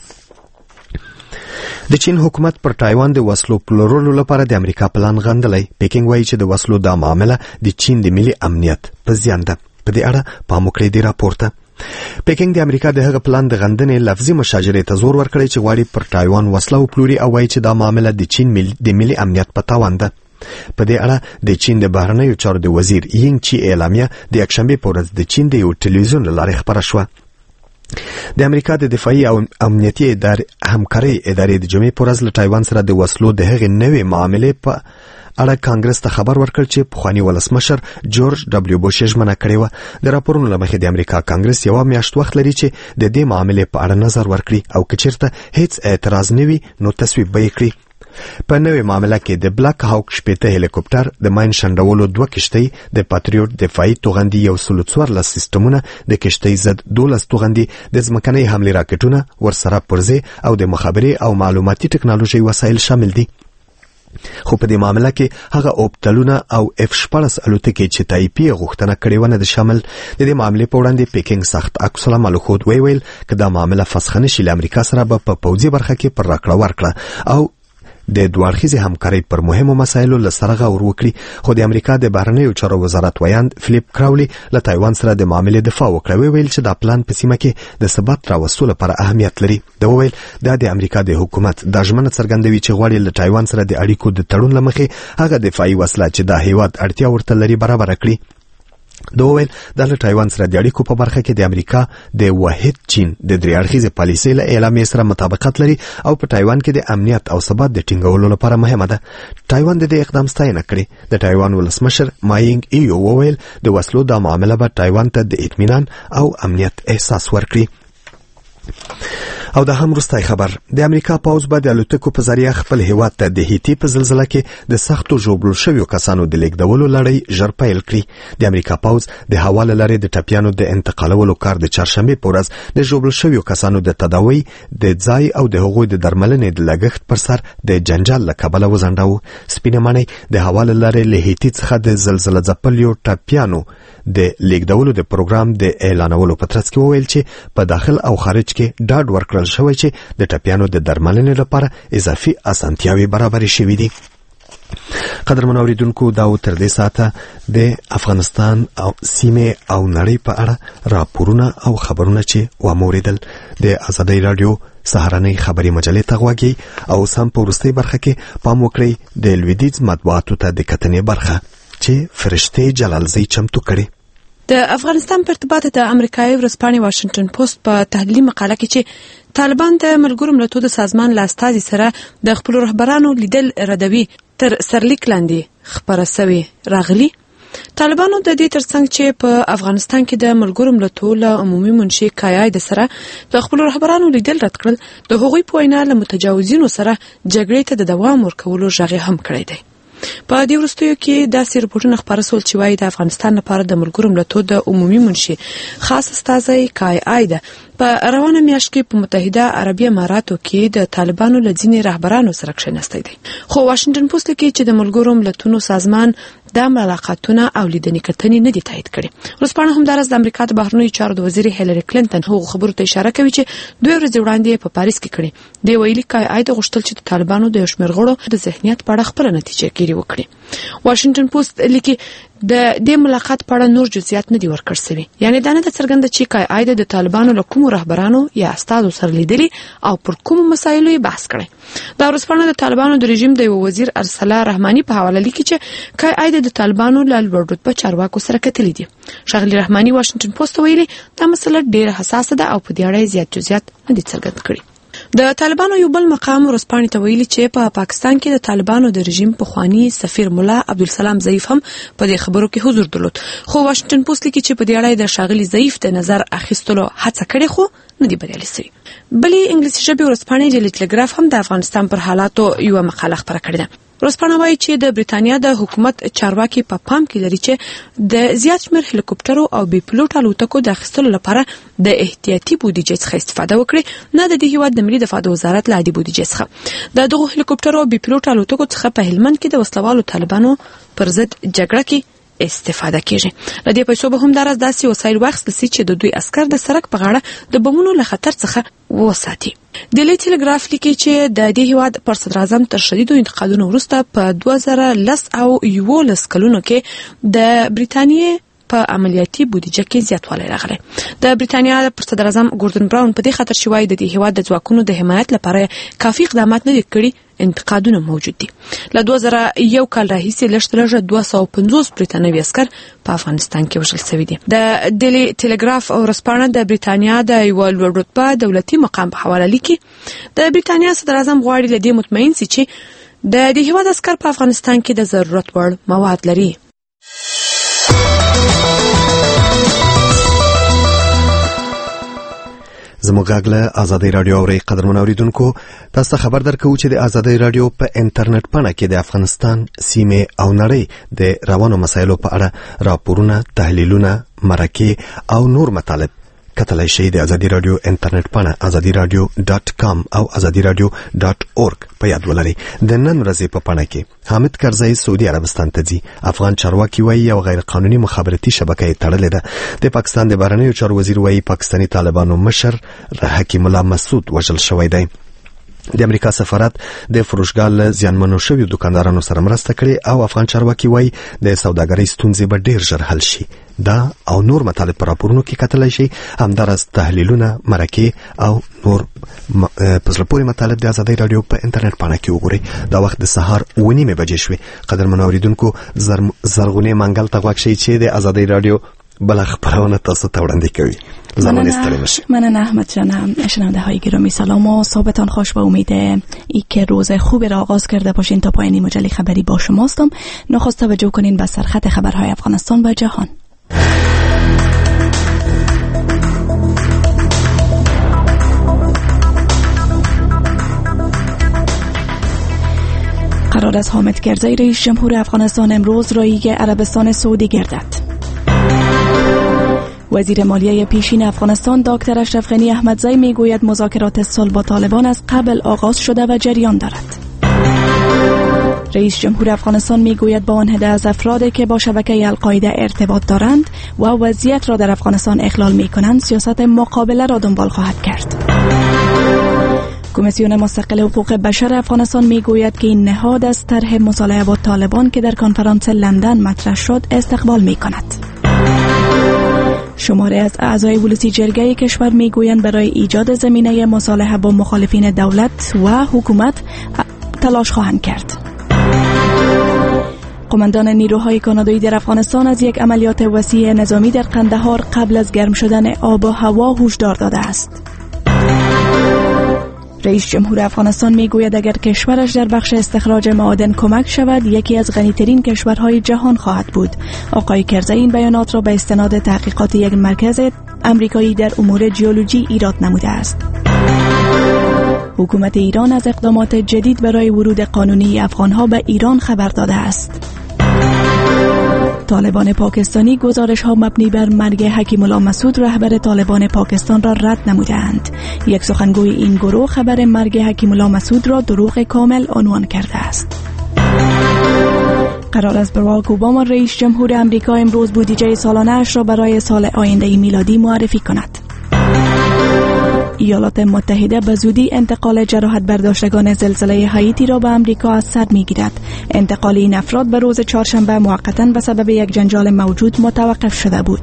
د چین حکومت پر تایوان د وسلو پلورلو لپاره د امریکا پلان غندلی. پیکینګ وایي چې د وسلو دا معامله د چین د ملي امنیت په زیان ده. په دې اړه پام وکړئ د راپور ته. پیکینګ د امریکا د هغه پلان د غندنې لفظي مشاجرې ته زور ورکړی چې غواړي پر تایوان وسله وپلوري او وایي چې دا معامله د چین مل... د ملي امنیت په تاوان ده. په دې اړه د چین د بهرنیو چارو د وزیر یینګ چی اعلامیه د یکشنبه په ورځ د چین د یو ټلویزیون له لارې خبره شوه. د امریکا د دفاعي او امنیتي ادارې همکاري ادارې د جمعې په ورځ له تایوان سره د وسلو د هغې نوې معاملې په اړه کانګرس ته خبر ورکړ چې پخوانی ولسمشر جورج دبلیو بوش ژمنه کړې وه. د راپورونو له مخې د امریکا کانګرس یوه میاشت وخت لري چې د دې معاملې په اړه نظر ورکړي او که چیرته هیڅ اعتراض نه وي نو تصویب به یې کړي. په نوې معامله کې د بلاک هاوک شپېته هلیکوپټر، د ماین شنډولو دوه کشتۍ، د پاتریوټ دفاعي توغندي یو سل څوارلس سیستمونه، د کشتۍ ضد دولس توغندي، د ځمکنۍ حملې راکټونه، ورسره پرزې او د مخابرې او معلوماتي ټکنالوژۍ وسایل شامل دي. خو په دې معامله کې هغه اوبتلونه او اف شپږ الوتکې چې تایپي غوښتنه کړې ونه د شامل. د دې معاملې په وړاندې پیکینګ سخت عکس العمل خود ویل که دا معامله فسخه نشي له امریکا سره به په پوځي برخه کې پر راکړه ورکړه او د دوړخیزې همکارۍ پر مهمو مسایلو له سره غور وکړي، خو د امریکا د بهرنیو چارو وزارت ویاند فلیپ کراولي له تایوان سره د معاملې دفاع وکړه، ویل چې دا پلان په سیمه کې د ثبات راوستلو لپاره اهمیت لري. دا ویل دا د امریکا د حکومت د ژمنه څرګندوي چې غواړي له تایوان سره د اړیکو د تړون لمخې هغه دفاعي وسله چې د هیواد اړتیا ورته لري برابر کړي. دا ویل د له تایوان سره د اړیکو په برخه کې د امریکا د واحد چین د درې اړخیزې پالیسۍ له اعلامیې سره مطابقت لري او په تایوان کې د امنیت او ثبات د ټینګولو لپاره مهمه ده. تایوان د دې اقدام ستاینه کړې. د تایوان ولسمشر ماینګ ایو وویل د وسلو دا معامله به تایوان ته د اطمینان او امنیت احساس ورکړي. او د هم وروستی خبر، د امریکا پوځ به د الوتکو په ذریعه خپل هیواد ته د هیټي په زلزله کې د سختو ژوبل شویو کسانو د لیږدولو لړۍ ژر پیل کړي. د امریکا پوځ د هوا له لارې د ټپیانو د انتقالولو کار د چهارشنبې په ورځ د ژوبل شویو کسانو د تداوی د ځای او د هغوی د درملنې د لګښت پر سر د جنجال له کبله وځنډاوه. سپینه ماڼۍ د هوا له لارې له هیټي څخه د زلزله ځپلیو ټپیانو د لیږدولو د پروګرام د اعلانولو په ترڅ کې وویل چې په داخل او خارج کې ډاډ ورکړل شوی چې د ټپیانو د درملنې لپاره اضافي اسانتیاوې برابرې شوې دي. قدرمن اوریدونکو، دا و تر دې ساعته د افغانستان او سیمه او نړۍ په اړه راپورونه او خبرونه چې وموریدل د ازادۍ رادیو سهارنۍ خبري مجلې ته غوږی او سم په وروستۍ برخه کې پام وکړئ د لویدیځ مطبوعاتو ته د کتنې برخه چې فرشته جلالزی چمتو کړي. د افغانستان په ارتباط د امریکایي ورځپاڼې واشنگټن پوسټ په تحلیلي مقاله کې چې طالبان د ملګرو ملتونو سازمان له استازي سره د خپل رهبرانو لیدل ردوي تر سرلیک لاندې خبره سوي راغلي. طالبانو د دې ترڅنګ چې په افغانستان کې د ملګرو ملتونو له عمومي منشي کایاید سره د خپل رهبرانو لیدل رد کړل، د هغوی په وینا له متجاوزینو سره جګړې ته د دوام ورکولو ژغ هم کړی دی. په دې وروستیو کې داسې رپورټونه خپاره سول چې وایي د افغانستان لپاره د ملګرو ملتونو د عمومي منشي خاص استازی کایاید په روانه میاشت کې په متحده عربي اماراتو کې د طالبانو له ځینې رهبرانو سره کښېناستی دی. خو واشنګټن پوسټ لیکي چې د ملګرو ملتونو سازمان دا ملاقاتونه او لیدنې کتنې نه دي تایید کړي. ورځپاڼه همدارس د امریکا د بهرنیو چارو د وزیر هیلری کلینټن هغو خبرو ته اشاره کوي چې دوه ورځې وړاندې په پاریس کې کړي. دی ویلي کایاید غوښتل چې د طالبانو د یو شمېر غړو د ذهنیت په اړه خپله نتیجه ګیري وکړي. واشنګټن پوسټ لیکي د دې ملاقات په اړه نور جزئیات نه دي ورکړل شوي، یعنی دا نه ده څرګنده چې کایاید د طالبانو له کومو رهبرانو یا استازو سره لیدلي او پر کومو مسایلو یې بحث کړی. دا ورځپاڼه د طالبانو د رژیم د یو وزیر ارسلا رحماني په حواله لیکي چې کایاید د طالبانو له لوړ رتبه چارواکو سره کتلي دي. ښاغلي رحماني واشنګټن پوسټ ته ویلي دا مسله ډېره حساسه ده او په دې اړه زیات جزئیات نه دي څرګند کړي. د طالبانو یو بل مقام ورځپاڼې ته ویلي چې په پا پاکستان کې د طالبانو د رژیم پخوانی سفیر مولا عبدالسلام ضعیف هم په دې خبرو کې حضور درلود. خو واشنګټن پوسټ لیکي چې په دې اړه د ښاغلي ضعیف د نظر اخیستلو هڅه کړې خو نه دی بریالي شوی. بلې انګلیسي ژبې ورځپاڼې ډیلی ټلګراف هم د افغانستان پر حالاتو یوه مقاله خپره کړې ده. ورځپاڼه وایي چې د بریتانیا د حکومت چارواکي په پا پام کې لري چې د زیات شمېر هلیکوپټرو او بې پیلوټ الوتکو د اخیستلو لپاره د احتیاطي بودیجې څخه استفاده وکړي، نه د دې هیواد د ملي دفاع د وزارت له عادي بودیجې څخه. د دغو هلیکوپټرو او بې پیلوټ الوتکو څخه په هلمند کې د وسلوالو طالبانو پر ضد جګړه کې استفاده کیږي. له دې پیسو به هم دراز داسې وسایل واخیستل شي چې د دوی عسکر د سړک په غاړه د بمونو له خطر څخه وساتي. ډیلی ټلګراف لیکي چې د دې هیواد پر صدر اعظم تر شدیدو انتقادونو وروسته په دوه زره لس او یولس کلونو کې د بریتانیې په عملیاتي بودیجه کې زیاتوالی راغلی. د بریتانیا پر صدر اعظم ګوردن براون په دې خاطر چې وایي د دې هیواد د ځواکونو د حمایت لپاره کافي اقدامات نه دي کړي انتقادونه موجود دي. له دوه زره یو کال راهیسې لږ تر لږه دوه سوه پنځوس برټانوي عسکر په افغانستان کې وژل شوي دي. د ډیلی ټلګراف ورځپاڼه د بریتانیا د یوه لوړ رتبه دولتي مقام په حواله لیکي د بریتانیا صدر اعظم غواړي له دې مطمئن شي چې د دې هیواد عسکر په افغانستان کې د ضرورت وړ مواد لري. زموږ غږ له ازادۍ رادیو اورئ. قدرمن اوریدونکو، تاسو خبر درکوو چې د ازادۍ رادیو په انټرنیټ پاڼه کې د افغانستان سیمه او نړۍ د روانو مسایلو په اړه راپورونه، تحلیلونه، مرکې او نور مطالب کتلای شئ. د ازادۍ رادیو انټرنیټ پاڼه ازادي رادیو ډاټ کام او ازادي رادیو ډاټ اورګ په یاد ولرئ. د نن ورځې په پاڼه کې حامد کرزی سعودي عربستان ته ځي. افغان چارواکي وایي یو غیر قانوني مخابراتي شبکه یې تړلې ده. د پاکستان د بهرنیو چارو وزیر وایي پاکستاني طالبانو مشر حکیم الله مسعود وژل شوی دی. د امریکا سفارت د فروشګال زیانمنو شویو دکاندارانو سره مرسته کړې او افغان چارواکي وایي د سوداګرۍ ستونزې به ډیر ژر حل شي. دا او نور مطالب پر راپورونو کې کتلای شي. همدارس تحلیلونه، مرکې او نور پزله پورې مطالب د ازادي رادیو په انټرنیټ باندې کې وګورئ. دا وخت د سهار اوه نیمه بجې شوې. قدرمن اوریدونکو، زرغونې منګل ته غواړم چې د ازادي رادیو بل خبرونه تاسو ته وړاندې کوي. زمان استرامش. من احمد جانم. شنونده های گرامی سلام و صحبتان خوش. با امید ای که روز خوبی را آغاز کرده باشین تا پایان مجله خبری با شماستم. نخست توجه کنین به سرخط خبرهای افغانستان و جهان. قرار است حامد کرزی رئیس جمهور افغانستان امروز رایی عربستان سعودی گردد. وزیر مالیه پیشین افغانستان دکتر اشرف غنی احمدزی میگوید مذاکرات صلح با طالبان از قبل آغاز شده و جریان دارد. رئیس جمهور افغانستان میگوید با آن عده از افرادی که با شبکه القاعده ارتباط دارند و وضعیت را در افغانستان اخلال میکنند سیاست مقابله را دنبال خواهد کرد. کمیسیون مستقل حقوق بشر افغانستان میگوید که این نهاد از طرح مصالحه با طالبان که در کنفرانس لندن مطرح شد استقبال میکند. شماره از اعضای ولسی جرگه کشور میگویند برای ایجاد زمینه مصالحه با مخالفین دولت و حکومت تلاش خواهند کرد. قماندان نیروهای کانادایی در افغانستان از یک عملیات وسیع نظامی در قندهار قبل از گرم شدن آب و هوا هشدار داده است. رئیس جمهور افغانستان میگوید اگر کشورش در بخش استخراج معادن کمک شود یکی از غنی‌ترین کشورهای جهان خواهد بود. آقای کرزی این بیانات را به استناد تحقیقات یک مرکز امریکایی در امور ژئولوژی ایراد نموده است. حکومت ایران از اقدامات جدید برای ورود قانونی افغانها به ایران خبر داده است. طالبان پاکستانی گزارش ها مبنی بر مرگ حکیم الله مسعود رهبر طالبان پاکستان را رد نمودند. یک سخنگوی این گروه خبر مرگ حکیم الله مسعود را دروغ کامل عنوان کرده است. قرار است باراک اوباما رئیس جمهور امریکا امروز بودجه سالانه اش را برای سال آینده میلادی معرفی کند. ایالات متحده به زودی انتقال جراحت برداشتگان زلزله هایتی را به امریکا از سر می‌گیرد. انتقال این افراد به روز چهارشنبه موقتاً به سبب یک جنجال موجود متوقف شده بود.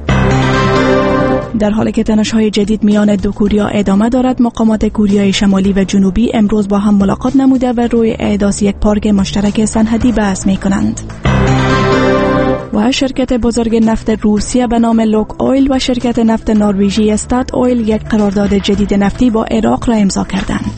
در حالی که تنش‌های جدید میان دو کوریا ادامه دارد، مقامات کوریای شمالی و جنوبی امروز با هم ملاقات نموده و روی احداث یک پارک مشترک صنعتی بحث می‌کنند. و شرکت بزرگ نفت روسیه به نام لوک اویل و شرکت نفت نروژی استات اویل یک قرارداد جدید نفتی با عراق را امضا کردند.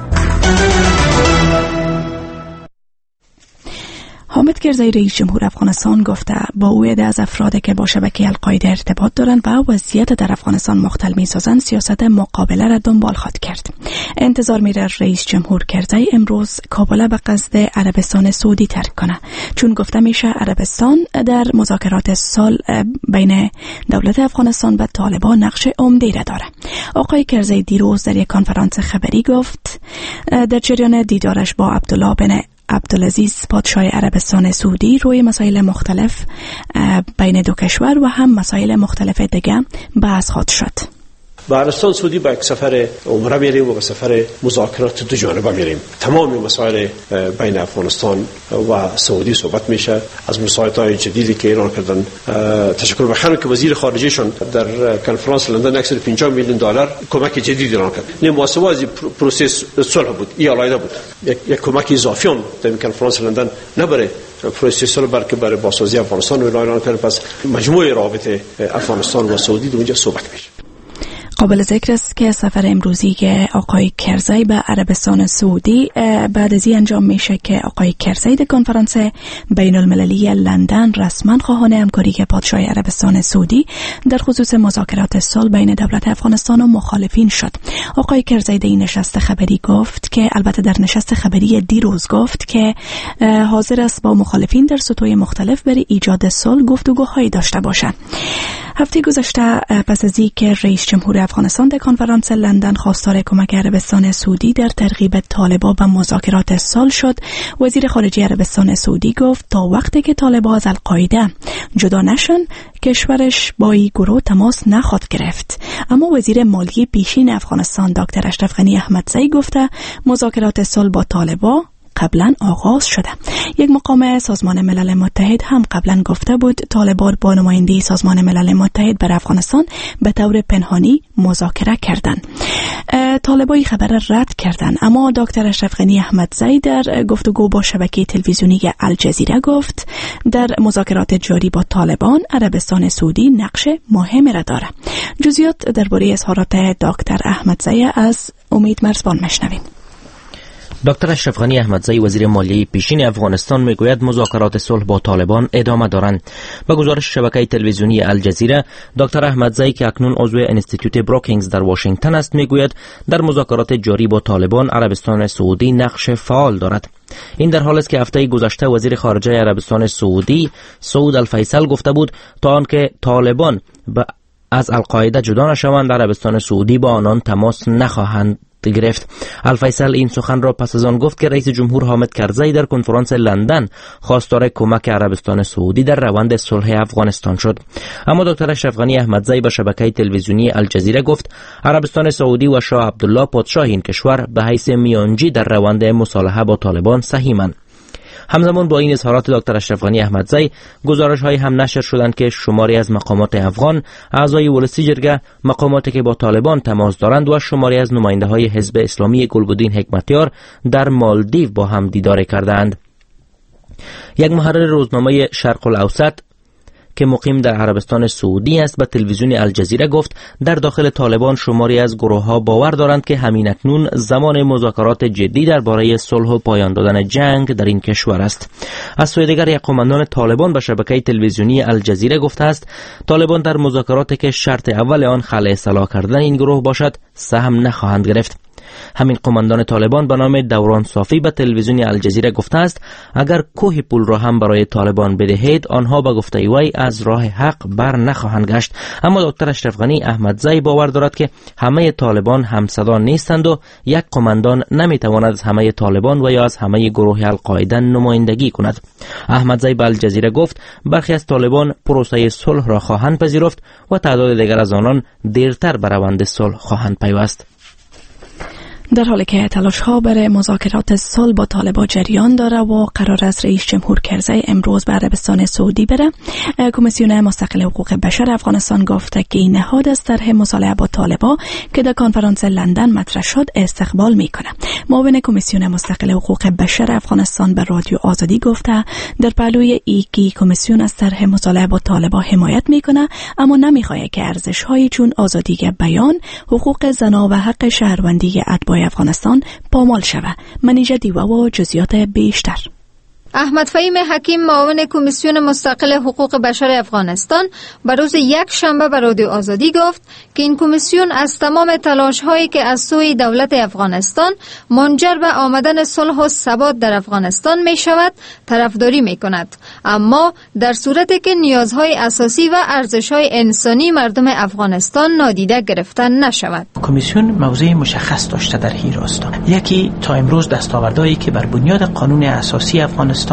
حامد کرزی رئیس جمهور افغانستان گفته با او عده از افرادی که با شبکه القاعده ارتباط دارند و وضعیت در افغانستان مختل می‌سازند سیاست مقابله را دنبال خواهد کرد. انتظار می‌رفت رئیس جمهور کرزی امروز کابل به قصد عربستان سعودی ترک کنه، چون گفته میشه عربستان در مذاکرات صلح بین دولت افغانستان و طالبان نقش عمده را داره. آقای کرزی دیروز در یک کنفرانس خبری گفت در جریان دیدارش با عبدالله بن عبدالعزیز پادشاه عربستان سعودی روی مسائل مختلف بین دو کشور و هم مسائل مختلف دیگه بحث خواهد شد. به عربستان سعودی با یک سفر عمره میریم و به سفر مذاکرات دو جانبه میریم. تمام مسائل بین افغانستان و سعودی صحبت میشه. از مساعدت‌های جدیدی که ایران کردن تشکر بخیر که وزیر خارجهشون در کنفرانس لندن صد و پنجاه میلیون دلار کمک جدید ایران کرد. نه محاسبه از پروسس صلح بود. این علایده بود. یک, یک کمک اضافی هم در کنفرانس لندن نبره پروسس صلح بلکه برای بازسازی افغانستان و ایران کرد. پس مجموعه رابطه افغانستان و سعودی در اونجا صحبت میشه. قابل ذکر است که سفر امروزی که آقای کرزی به عربستان سعودی بعد از این انجام میشه که آقای کرزی در کنفرانس بین المللی لندن رسما خواهان همکاری که پادشاه عربستان سعودی در خصوص مذاکرات صلح بین دولت افغانستان و مخالفین شد. آقای کرزی در این نشست خبری گفت که البته در نشست خبری دیروز گفت که حاضر است با مخالفین در سطوح مختلف برای ایجاد صلح گفتگوهایی داشته باشد. هفته گذشته پس از اینکه رئیس جمهور افغانستان در کنفرانس لندن خواستار کمک عربستان سعودی در ترغیب طالبان به مذاکرات صلح شد، وزیر خارجه عربستان سعودی گفت تا وقتی که طالبان از القاعده جدا نشن کشورش با این گروه تماس نخواهد گرفت. اما وزیر مالیه پیشین افغانستان دکتر اشرف غنی احمدزی گفته مذاکرات صلح با طالبان قبلا آغاز شده. یک مقام سازمان ملل متحد هم قبلا گفته بود طالبان با نماینده سازمان ملل متحد بر افغانستان به طور پنهانی مذاکره کردند. طالبان خبر رد کردند، اما دکتر اشرف غنی احمدزی در گفتگو با شبکه تلویزیونی الجزیره گفت در مذاکرات جاری با طالبان عربستان سعودی نقش مهمی را دارد. جزئیات درباره اظهارات دکتر احمدزی از امید مرزبان مشنویم. دکتر اشرف غنی احمدزی وزیر مالیه پیشین افغانستان میگوید مذاکرات صلح با طالبان ادامه دارند. به گزارش شبکه تلویزیونی الجزیره، دکتر احمدزی که اکنون عضو انستیتوت بروکینگز در واشنگتن است میگوید در مذاکرات جاری با طالبان عربستان سعودی نقش فعال دارد. این در حالی است که هفته گذشته وزیر خارجه عربستان سعودی سعود الفیصل گفته بود تا آنکه طالبان از القاعده جدا نشوند عربستان سعودی با آنان تماس نخواهند گرفت. الفیصل این سخن را پس از آن گفت که رئیس جمهور حامد کرزی در کنفرانس لندن خواستار کمک عربستان سعودی در روند صلح افغانستان شد. اما دکتر اشرف غنی احمدزی به شبکه تلویزیونی الجزیره گفت عربستان سعودی و شاه عبدالله پادشاه این کشور به حیث میانجی در روند مصالحه با طالبان سهیمند. همزمان با این اظهارات دکتر اشرف غنی احمدزی، گزارش‌هایی هم نشر شدند که شماری از مقامات افغان، اعضای ولسی جرگه، مقاماتی که با طالبان تماس دارند و شماری از نماینده‌های حزب اسلامی گلبدین حکمتیار در مالدیو با هم دیدار کردند. یک محرر روزنامه شرق الاوسط که مقیم در عربستان سعودی است به تلویزیون الجزیره گفت در داخل طالبان شماری از گروه‌ها باور دارند که همین اکنون زمان مذاکرات جدی درباره صلح و پایان دادن جنگ در این کشور است. از سوی دیگر یک قماندان طالبان به شبکه تلویزیونی الجزیره گفته است طالبان در مذاکراتی که شرط اول آن خلع اصلاح کردن این گروه باشد سهم نخواهند گرفت. همین قماندان طالبان به نام دوران صافی به تلویزیون الجزیره گفته است اگر کوه پول را هم برای طالبان بدهید آنها به گفته وی از راه حق بر نخواهند گشت. اما دکتر اشرف غنی احمدزی باور دارد که همه طالبان همصدا نیستند و یک قماندان نمیتواند از همه طالبان و یا از همه گروه القاعده نمایندگی کند. احمدزی به الجزیره گفت برخی از طالبان پروسه صلح را خواهند پذیرفت و تعداد دیگر از آنان دیرتر به روند صلح خواهند پیوست. در حالی که تلاش ها برای مذاکرات صلح با طالبان جریان داره و قرار است رئیس جمهور کرزی امروز به عربستان سعودی بره، کمیسیون مستقل حقوق بشر افغانستان گفته که این نهاد از طرح مصالحه با طالبان که در کنفرانس لندن مطرح شد استقبال میکنه. معاون کمیسیون مستقل حقوق بشر افغانستان به رادیو آزادی گفته در پهلوی ایکی کمیسیون از طرح مصالحه با طالبان حمایت میکنه، اما نمیخواد که ارزش های چون آزادی بیان، حقوق زنا و حق شهروندی اتباع افغانستان پامال شود. منیژه دیوه و جزئیات بیشتر. احمد فهیم حکیم معاون کمیسیون مستقل حقوق بشر افغانستان بر روز یک شنبه به رادیو آزادی گفت که این کمیسیون از تمام تلاش هایی که از سوی دولت افغانستان منجر به آمدن صلح و ثبات در افغانستان می شود طرفداری می کند، اما در صورتی که نیازهای اساسی و ارزش‌های انسانی مردم افغانستان نادیده گرفته نشود. کمیسیون موضع مشخص داشته در این راستا. یکی تا امروز دستاوردهایی که بر بنیاد قانون اساسی افغانستان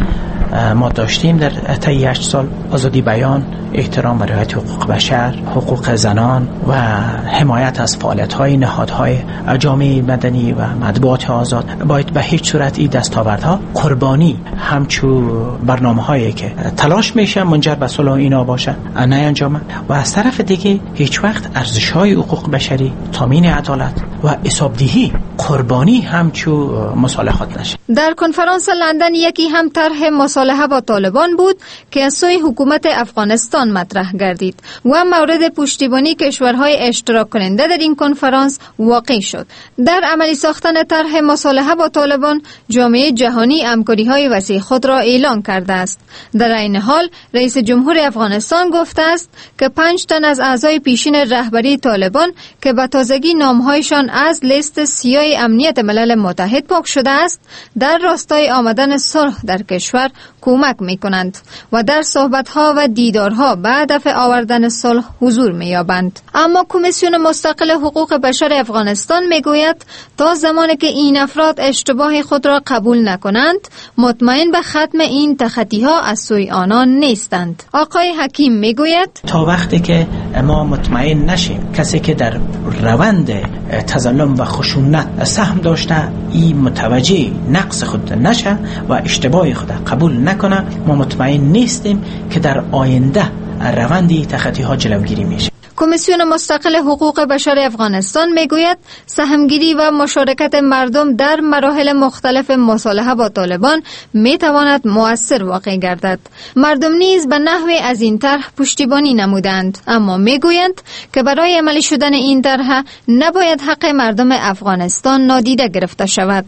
ما داشتیم در طی هشت سال، آزادی بیان، احترام و رعایت حقوق بشر، حقوق زنان و حمایت از فعالیت‌های نهادهای جامعه مدنی و مطبوعات آزاد، باید به هیچ صورت این دستاوردها قربانی همچو برنامه‌هایی که تلاش میشه منجر به صلح اینا باشه نه انجام، و از طرف دیگه هیچ وقت ارزش‌های حقوق بشری، تامین عدالت و حسابدهی قربانی همچو مصالحات نشه. در کنفرانس لندن یکی هم طرح مصالحه با طالبان بود که از سوی حکومت افغانستان مطرح گردید و مورد پشتیبانی کشورهای اشتراک کننده در این کنفرانس واقع شد. در عملی ساختن طرح مصالحه با طالبان، جامعه جهانی همکاری‌های وسیع خود را اعلان کرده است. در این حال رئیس جمهور افغانستان گفته است که پنج تن از اعضای پیشین رهبری طالبان که به تازگی نامهایشان از لیست سیاه شورای امنیت ملل متحد پاک شده است در راستای آمدن صلح در کشور کمک می کنند و در صحبت‌ها و دیدارها به هدف آوردن صلح حضور می یابند. اما کمیسیون مستقل حقوق بشر افغانستان می گوید تا زمانی که این افراد اشتباه خود را قبول نکنند مطمئن به ختم این تخطی‌ها از سوی آنان نیستند. آقای حکیم می گوید تا وقتی که ما مطمئن نشیم کسی که در روند تظلم و خشونت سهم داشته این متوجه نقص خود نشه و اشتباه خود قبول نکنه ما مطمئن نیستیم که در آینده روندی تخطی ها جلوگیری میشه. کمیسیون مستقل حقوق بشر افغانستان میگوید سهمگیری و مشارکت مردم در مراحل مختلف مصالحه با طالبان میتواند مؤثر واقع گردد. مردم نیز به نحوی از این طرح پشتیبانی نمودند، اما میگویند که برای عملی شدن این طرح نباید حق مردم افغانستان نادیده گرفته شود.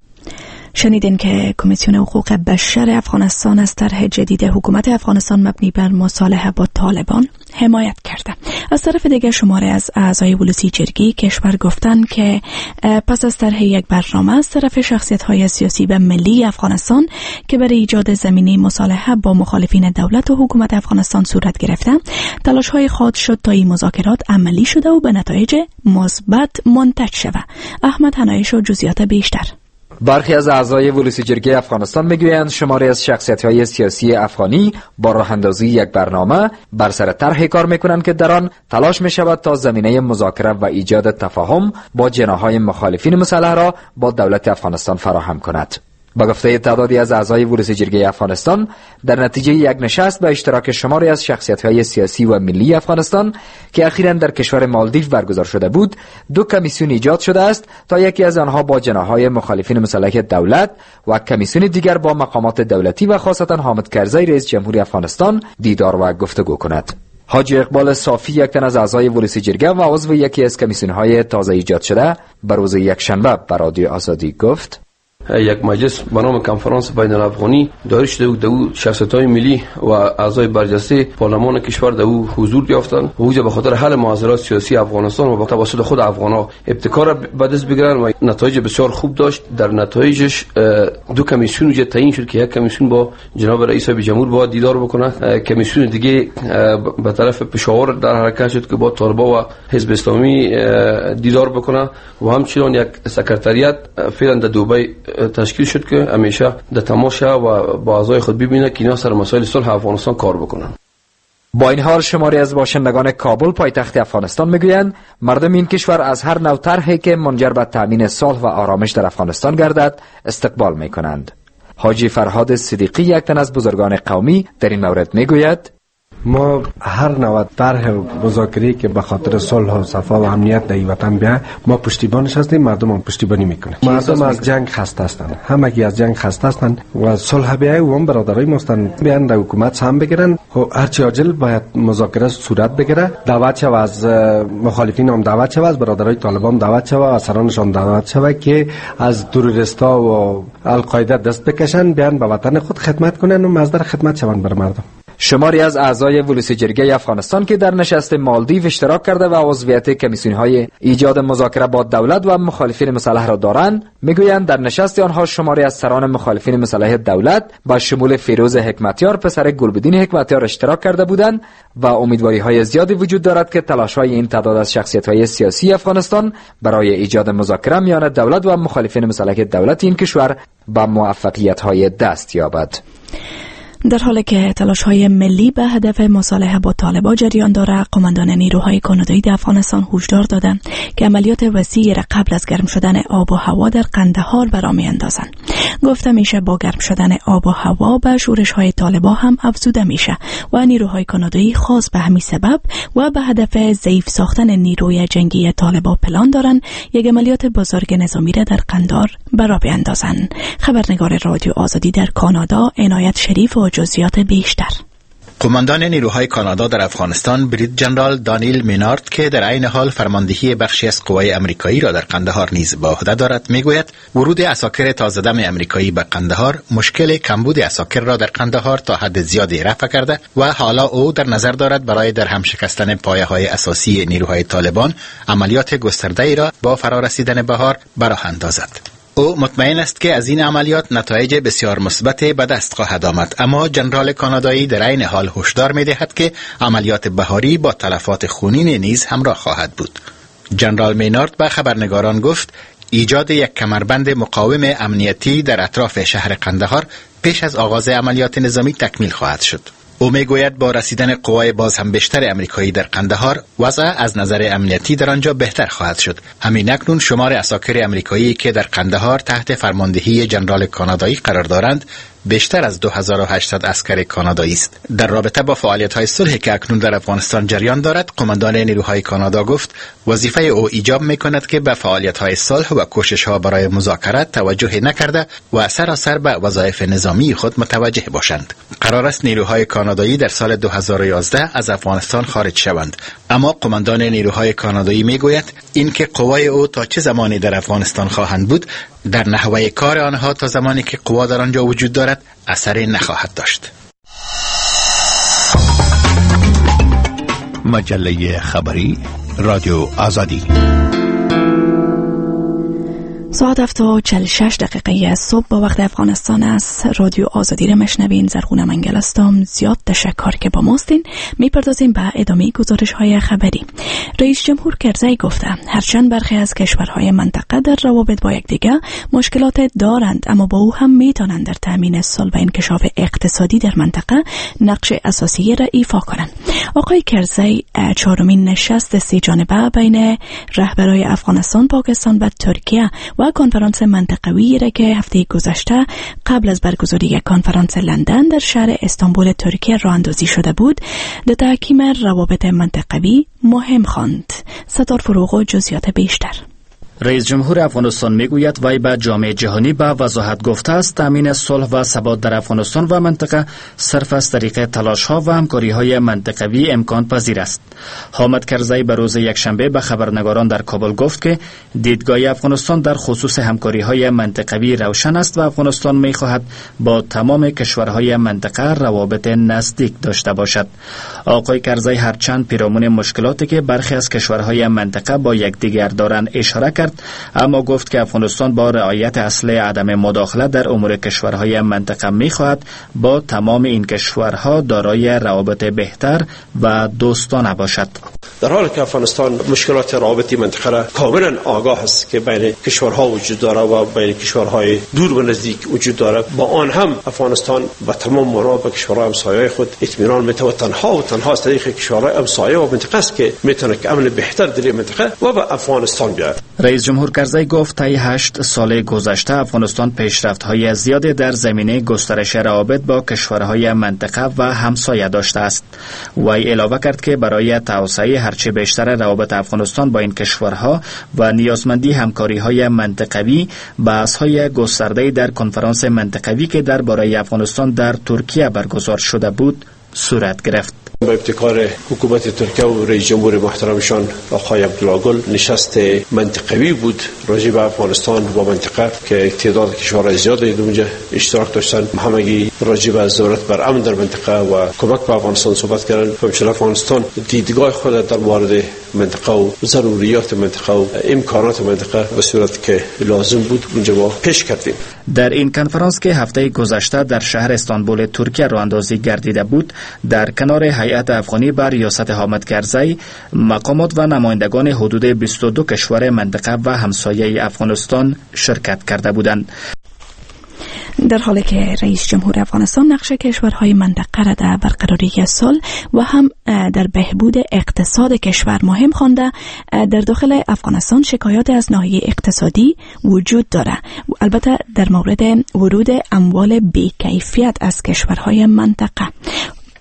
شنیدین که کمیسیون حقوق بشر افغانستان از طرح جدید حکومت افغانستان مبنی بر مصالحه با طالبان حمایت کرده. از طرف دیگر شماره از اعضای ولوسی جرگه کشور گفتند که پس از طرح یک برنامه از طرف شخصیت‌های سیاسی و ملی افغانستان که برای ایجاد زمینه مصالحه با مخالفین دولت و حکومت افغانستان صورت گرفته، تلاش‌های خواهد شد تا این مذاکرات عملی شده و به نتایج مثبت منتج شود. احمد حنایش و جزئیات بیشتر. برخی از اعضای ولوسی جرگه افغانستان میگویند شماری از شخصیت‌های سیاسی افغانی با راه اندازی یک برنامه بر سر طرحی کار میکنند که در آن تلاش میشود تا زمینه مذاکره و ایجاد تفاهم با جناح‌های مخالفین مسلح را با دولت افغانستان فراهم کند. با گفته تعدادی از اعضای ولوسی جرگه افغانستان، در نتیجه یک نشست به اشتراک شماری از شخصیت‌های سیاسی و ملی افغانستان که اخیراً در کشور مالدیو برگزار شده بود، دو کمیسیون ایجاد شده است تا یکی از آنها با جناح‌های مخالفین مسلح دولت و کمیسیون دیگر با مقامات دولتی و خاصتاً حامد کرزی رئیس جمهوری افغانستان دیدار و گفتگو کند. حاجی اقبال صافی، یک تن از اعضای ولوسی جرگه و عضو یکی از کمیسیون‌های تازه ایجاد شده، بر روز یکشنبه به رادیو آزادی گفت: یک مجلس به نام کنفرانس بین الافغانی دایر شده و دو شخصیت‌های ملی و اعضای برجسته پارلمان کشور در او حضور یافتند و اوجا به خاطر حل معضلات سیاسی افغانستان و با توسط خود افغان‌ها ابتکار به دست بگیرند و نتایج بسیار خوب داشت. در نتایجش دو کمیسیون وجود تعیین شد که یک کمیسیون با جناب رئیس جمهور با دیدار بکنه، کمیسیون دیگه به طرف پشاور در حرکت شد که با طالبان و حزب اسلامی دیدار بکنه و همچنین یک سکرتریات فعلا در دبی تشکیل شد که همیشه در تماس و با اعضای خود ببینه که اینا سر مسائل صلح افغانستان کار بکنن. با این حال شماری از باشندگان کابل پایتخت افغانستان میگویند مردم این کشور از هر نوع طرحی که منجر به تامین صلح و آرامش در افغانستان گردد استقبال میکنند. حاجی فرهاد صدیقی، یک تن از بزرگان قومی، در این مورد میگوید: ما هر نوع طرح مذاکره که به خاطر صلح و صفا و امنیت در وطن بیا، ما پشتیبانش هستیم، مردم هم پشتیبانی میکنه. مردم از جنگ خسته هستند، همگی از جنگ خسته هستند و صلح بیا و هم برادرای مستن بیان در حکومت سهم بگیرن و هرچی عاجل باید مذاکره صورت بگیره. دعوت شود از مخالفین هم دعوت شود، از برادرای طالبان دعوت شود، از سرانشان دعوت شود که از تروریستا و القاعده دست بکشن، بیان به وطن خود خدمت کنن و مصدر خدمت شوند بر مردم. شماری از اعضای ولوسی جرگه افغانستان که در نشست مالدیو اشتراک کرده و عضویت کمیسیون‌های ایجاد مذاکره با دولت و مخالفین مسلح را دارند، میگویند در نشست آنها شماری از سران مخالفین مسلح دولت با شمول فیروز حکمتیار پسر گلبدین حکمتیار اشتراک کرده بودند و امیدواری‌های زیادی وجود دارد که تلاش‌های این تعداد از شخصیت‌های سیاسی افغانستان برای ایجاد مذاکره میان دولت و مخالفین مسلح دولت این کشور به موفقیت‌های دست یابد. در حالی که تلاش‌های ملی به هدف مصالحه با طالبان جریان دارد، قماندان نیروهای کانادایی در افغانستان هشدار دادند که عملیات وسیعی را قبل از گرم شدن آب و هوا در قندهار برآ می‌اندازند. گفته میشه با گرم شدن آب و هوا به شورش‌های طالبان هم افزوده میشه و نیروهای کانادایی خاص به همین سبب و به هدف ضعیف ساختن نیروی جنگی طالبان پلان دارند یک عملیات بزرگ نظامی را در قندهار برآ بیندازند. خبرنگار رادیو آزادی در کانادا عنایت شریف و جزئیات بیشتر. قماندان نیروهای کانادا در افغانستان بریگادیر ژنرال دانیل مینارد که در عین حال فرماندهی بخشی از قوای امریکایی را در قندهار نیز به عهده دارد میگوید ورود عساکر تازه‌دم امریکایی به قندهار مشکل کمبود عساکر را در قندهار تا حد زیادی رفع کرده و حالا او در نظر دارد برای در هم شکستن پایه‌های اساسی نیروهای طالبان عملیات گسترده‌ای را با فرارسیدن بهار براه اندازد. او مطمئن است که از این عملیات نتایج بسیار مثبت به دست خواهد آمد، اما ژنرال کانادایی در عین حال هشدار می‌دهد که عملیات بهاری با تلفات خونین نیز همراه خواهد بود. ژنرال مینارد به خبرنگاران گفت ایجاد یک کمربند مقاوم امنیتی در اطراف شهر قندهار پیش از آغاز عملیات نظامی تکمیل خواهد شد. او میگوید با رسیدن قوای باز هم بیشتر امریکایی در قندهار وضع از نظر امنیتی در آنجا بهتر خواهد شد. همین اکنون شمار عساکر امریکایی که در قندهار تحت فرماندهی ژنرال کانادایی قرار دارند بیشتر از دو هزار و هشتصد عسکر کانادایی است. در رابطه با فعالیت‌های صلحی که اکنون در افغانستان جریان دارد، قماندان نیروهای کانادا گفت وظیفه او ایجاب می‌کند که به فعالیت‌های صلح و کوشش‌ها برای مذاکرات توجه نکرده و سراسر به وظایف نظامی خود متوجه باشند. قرار است نیروهای کانادایی در سال دو هزار و یازده از افغانستان خارج شوند، اما قماندان نیروهای کانادایی میگوید اینکه قوای او تا چه زمانی در افغانستان خواهند بود در نحوه کار آنها تا زمانی که قوا در آنجا وجود دارد اثری نخواهد داشت. مجله خبری رادیو آزادی. ساعت هفت و چهل و شش دقیقه از صبح با وقت افغانستان است. رادیو آزادی را مشنوین. زرغون منگل هستم. زیاد تشکر که با ماستین. میپردازیم به ادامه گزارش های خبری. رئیس جمهور کرزی گفته هرچند برخی از کشورهای منطقه در روابط با یکدیگر مشکلات دارند، اما با او هم میتونند در تامین صلح و انکشاف اقتصادی در منطقه نقش اساسی را ایفا کنند. آقای کرزی چهارمین نشست سه جانبه بین رهبران افغانستان، پاکستان و ترکیه و کنفرانس منطقوی را که هفته گذشته قبل از برگزاری یک کنفرانس لندن در شهر استانبول ترکیه راه اندازی شده بود، در تحکیم روابط منطقوی مهم خواند. ستار فروغ و جزئیات بیشتر. رئیس جمهور افغانستان میگوید وی به جامعه جهانی به وضاحت گفته است تامین صلح و ثبات در افغانستان و منطقه صرف از طریق تلاش‌ها و همکاری‌های منطقوی امکان پذیر است. حامد کرزی به روز یکشنبه به خبرنگاران در کابل گفت که دیدگاه افغانستان در خصوص همکاری‌های منطقوی روشن است و افغانستان می‌خواهد با تمام کشورهای منطقه روابط نزدیک داشته باشد. آقای کرزی هرچند پیرامون مشکلاتی که برخی از کشورهای منطقه با یکدیگر دارند اشاره کرد، اما گفت که افغانستان با رعایت اصل عدم مداخله در امور کشورهای منطقه می‌خواهد با تمام این کشورها دارای روابط بهتر و دوستانه باشد. در حالی که افغانستان مشکلات روابطی منطقه را کاملا آگاه است که بین کشورها وجود داره و بین کشورهای دور و نزدیک وجود داره، با آن هم افغانستان با تمام مرا به کشورهای همسایه خود اطمینان می‌تواند تنها و تنها از طریق کشورهای همسایه و منطقه است که می‌تونه که امن بهتر در منطقه و به افغانستان بیاید. رئیس جمهور کرزی گفت طی هشت سال گذشته افغانستان پیشرفت‌های زیادی در زمینه گسترش روابط با کشورهای منطقه و همسایه داشته است. وی علاوه کرد که برای توسعه هرچه بیشتر روابط افغانستان با این کشورها و نیازمندی همکاری‌های منطقوی، بحث‌های گسترده در کنفرانس منطقوی که درباره افغانستان در ترکیه برگزار شده بود صورت گرفت. با ابتکار حکومت ترکیه و رئیس جمهور محترمشان آقای عبدالله گل نشست منطقوی بود راجع به افغانستان و منطقه که تعداد کشورهای زیادی در اونجا اشتراک داشتن. همگی راجع به ضرورت بر امن در منطقه و کمک به افغانستان صحبت کردن. همچنین افغانستان دیدگاه خود در مورد منطقه و ضروریات منطقه و امکانات منطقه به صورت که لازم بود اونجا ما پیش کردیم. در این کنفرانس که هفته گذشته در شهر استانبول ترکیه راه اندازی گردیده بود، در کنار هیئت افغانی بر ریاست حامد کرزی، مقامات و نمایندگان حدود بیست و دو کشور منطقه و همسایه افغانستان شرکت کرده بودند. در حالی که رئیس جمهور افغانستان نقش کشورهای منطقه را در برقراری صلح و هم در بهبود اقتصاد کشور مهم خوانده، در داخل افغانستان شکایات از ناحیه اقتصادی وجود دارد، البته در مورد ورود اموال بی‌کیفیت از کشورهای منطقه.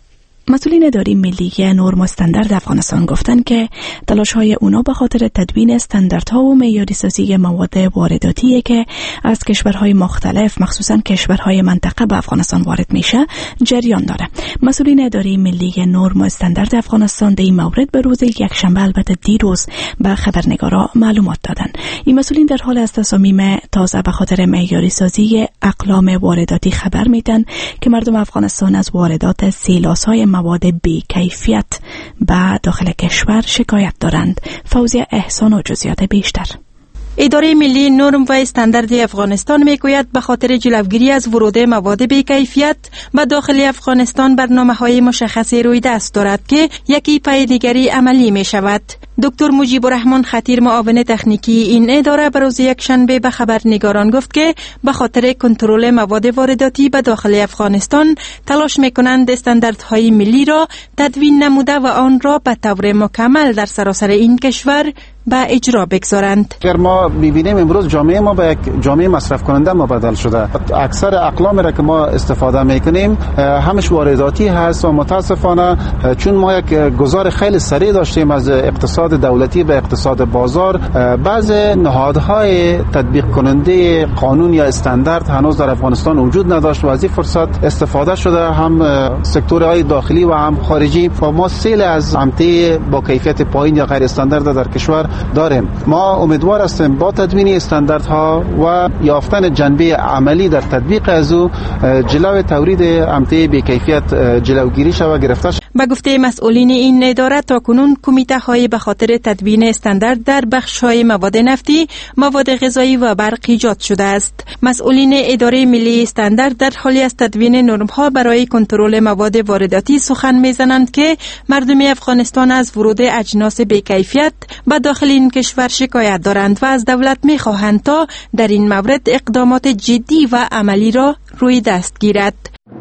مسئولین اداره ملی نرم و استاندارد افغانستان گفتند که تلاش‌های اونا به خاطر تدوین استانداردها و معیاری‌سازی مواد وارداتی که از کشورهای مختلف مخصوصاً کشورهای منطقه به افغانستان وارد میشه جریان داره. مسئولین اداره ملی نرم و استاندارد افغانستان در این مورد به روز یکشنبه البته دیروز به خبرنگارا معلومات دادن. این مسئولین در حال از تصامیم تازه به خاطر معیاری‌سازی اقلام وارداتی خبر میدن که مردم افغانستان از واردات سیلاس‌های مواد بی‌کیفیت به داخل کشور شکایت دارند. فوزیه احسان و جزئیات بیشتر. اداره ملی نرم و استاندارد افغانستان میگوید به خاطر جلوگیری از ورود مواد بی‌کیفیت به داخل افغانستان برنامه‌های مشخصی روی دست دارد که یکی پیگیری عملی می شود. دکتر مجیب الرحمن خطیر معاون تکنیکی این اداره به روز یکشنبه به خبرنگاران گفت که به خاطر کنترل مواد وارداتی به داخل افغانستان تلاش میکنند استانداردهای ملی را تدوین نموده و آن را به طور مکمل در سراسر این کشور به اجرا بگذارند. اگر ما می‌بینیم امروز جامعه ما به یک جامعه مصرف کننده مبادل شده. اکثر اقلامی را که ما استفاده میکنیم همش وارداتی هست و متاسفانه چون ما یک گذار خیلی سریع داشتیم از اقتصاد دولتی به اقتصاد بازار، بعض نهادهای تطبیق کننده قانون یا استاندارد هنوز در افغانستان وجود نداشت و از این فرصت استفاده شده هم سکتورهای داخلی و هم خارجی و ما سیل از امته با کیفیت پایین یا غیر استاندارد در کشور داریم. ما امیدوار هستیم با تدوین استانداردها و یافتن جنبه عملی در تطبیق از او جلوی تولید امته بی کیفیت جلوگیری شود گرفته شود. به گفته مسئولین این اداره تاکنون کمیته های به خاطر تدوین استاندارد در بخش های مواد نفتی، مواد غذایی و برق ایجاد شده است. مسئولین اداره ملی استاندارد در حالی از تدوین نرم ها برای کنترل مواد وارداتی سخن میزنند که مردم افغانستان از ورود اجناس بی کیفیت به داخل این کشور شکایت دارند و از دولت میخواهند تا در این مورد اقدامات جدی و عملی را روی دست گیرد.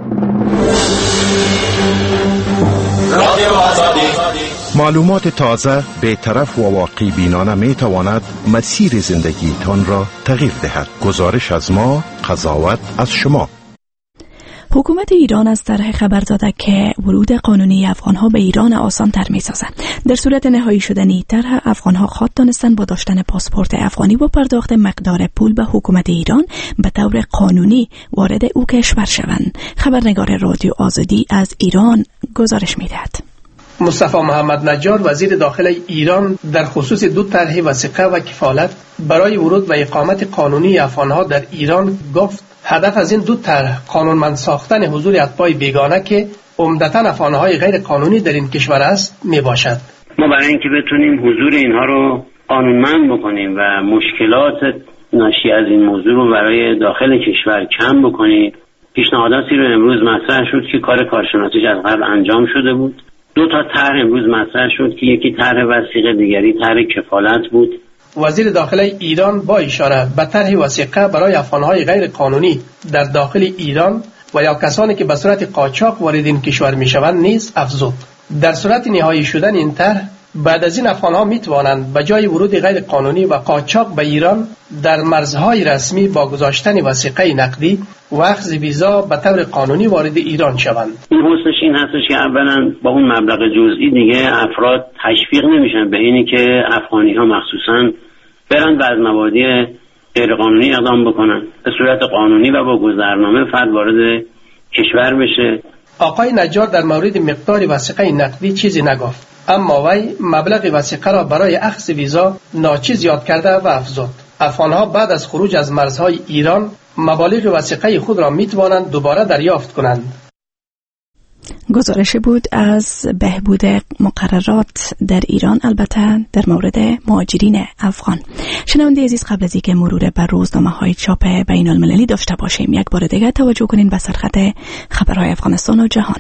معلومات تازه، بی‌طرف و واقعی بینانه می تواند مسیر زندگی تان را تغییر دهد. گزارش از ما، قضاوت از شما. حکومت ایران از طرح خبر داده که ورود قانونی افغانها به ایران آسان تر می سازد. در صورت نهایی شدنی طرح افغانها خواد دانستن با داشتن پاسپورت افغانی و پرداخت مقدار پول به حکومت ایران به طور قانونی وارد او کشور شوند. خبرنگار رادیو آزادی از ایران گزارش می دهد. مصطفی محمد نجار وزیر داخل ایران در خصوص دو طرح وثیقه و کفالت برای ورود و اقامت قانونی افغانها در ایران گفت هدف از این دو طرح قانونمند ساختن حضور اتباع بیگانه که عمدتاً افغانهای غیر قانونی در این کشور است می باشد. ما برای اینکه بتونیم حضور اینها رو قانونمند بکنیم و مشکلات ناشی از این موضوع رو برای داخل کشور کم بکنیم، پیشنهاداتی رو امروز مطرح شد که کار کارشناسیش از قبل انجام شده بود. دو تا طرح امروز مطرح شد که یکی طرح وثیقه، دیگری طرح کفالت بود. وزیر داخل ایران با اشاره به طرح وثیقه برای افغانهای غیر قانونی در داخل ایران و یا کسانی که به صورت قاچاق وارد این کشور میشوند نیز افزود. در صورت نهایی شدن این طرح بعد از این افغانها میتوانند به جای ورود غیر قانونی و قاچاق به ایران در مرزهای رسمی با گذاشتن وثیقه نقدی و اخذ ویزا به طور قانونی وارد ایران شوند. این حسنش این هستش که اولا با اون مبلغ جزئی دیگه افراد تشویق نمیشن به اینی که افغانی ها مخصوصا برن و از موادی غیر قانونی اقدام بکنن. به صورت قانونی و با گذرنامه فرد وارد کشور بشه. آقای نجار در مورد مقدار وثیقه نقدی چیزی نگفت، اما وی مبلغ وثیقه را برای اخذ ویزا ناچیز یاد کرده و افزود افغانها بعد از خروج از مرزهای ایران مبالغ وثیقه خود را میتوانند دوباره دریافت کنند. گزارش بود از بهبود مقررات در ایران، البته در مورد مهاجرین افغان. شنونده عزیز، قبل از اینکه مرور بر روزنامه‌های چاپ بین المللی داشته باشیم، یک بار دیگه توجه کنین به سرخط خبرهای افغانستان و جهان.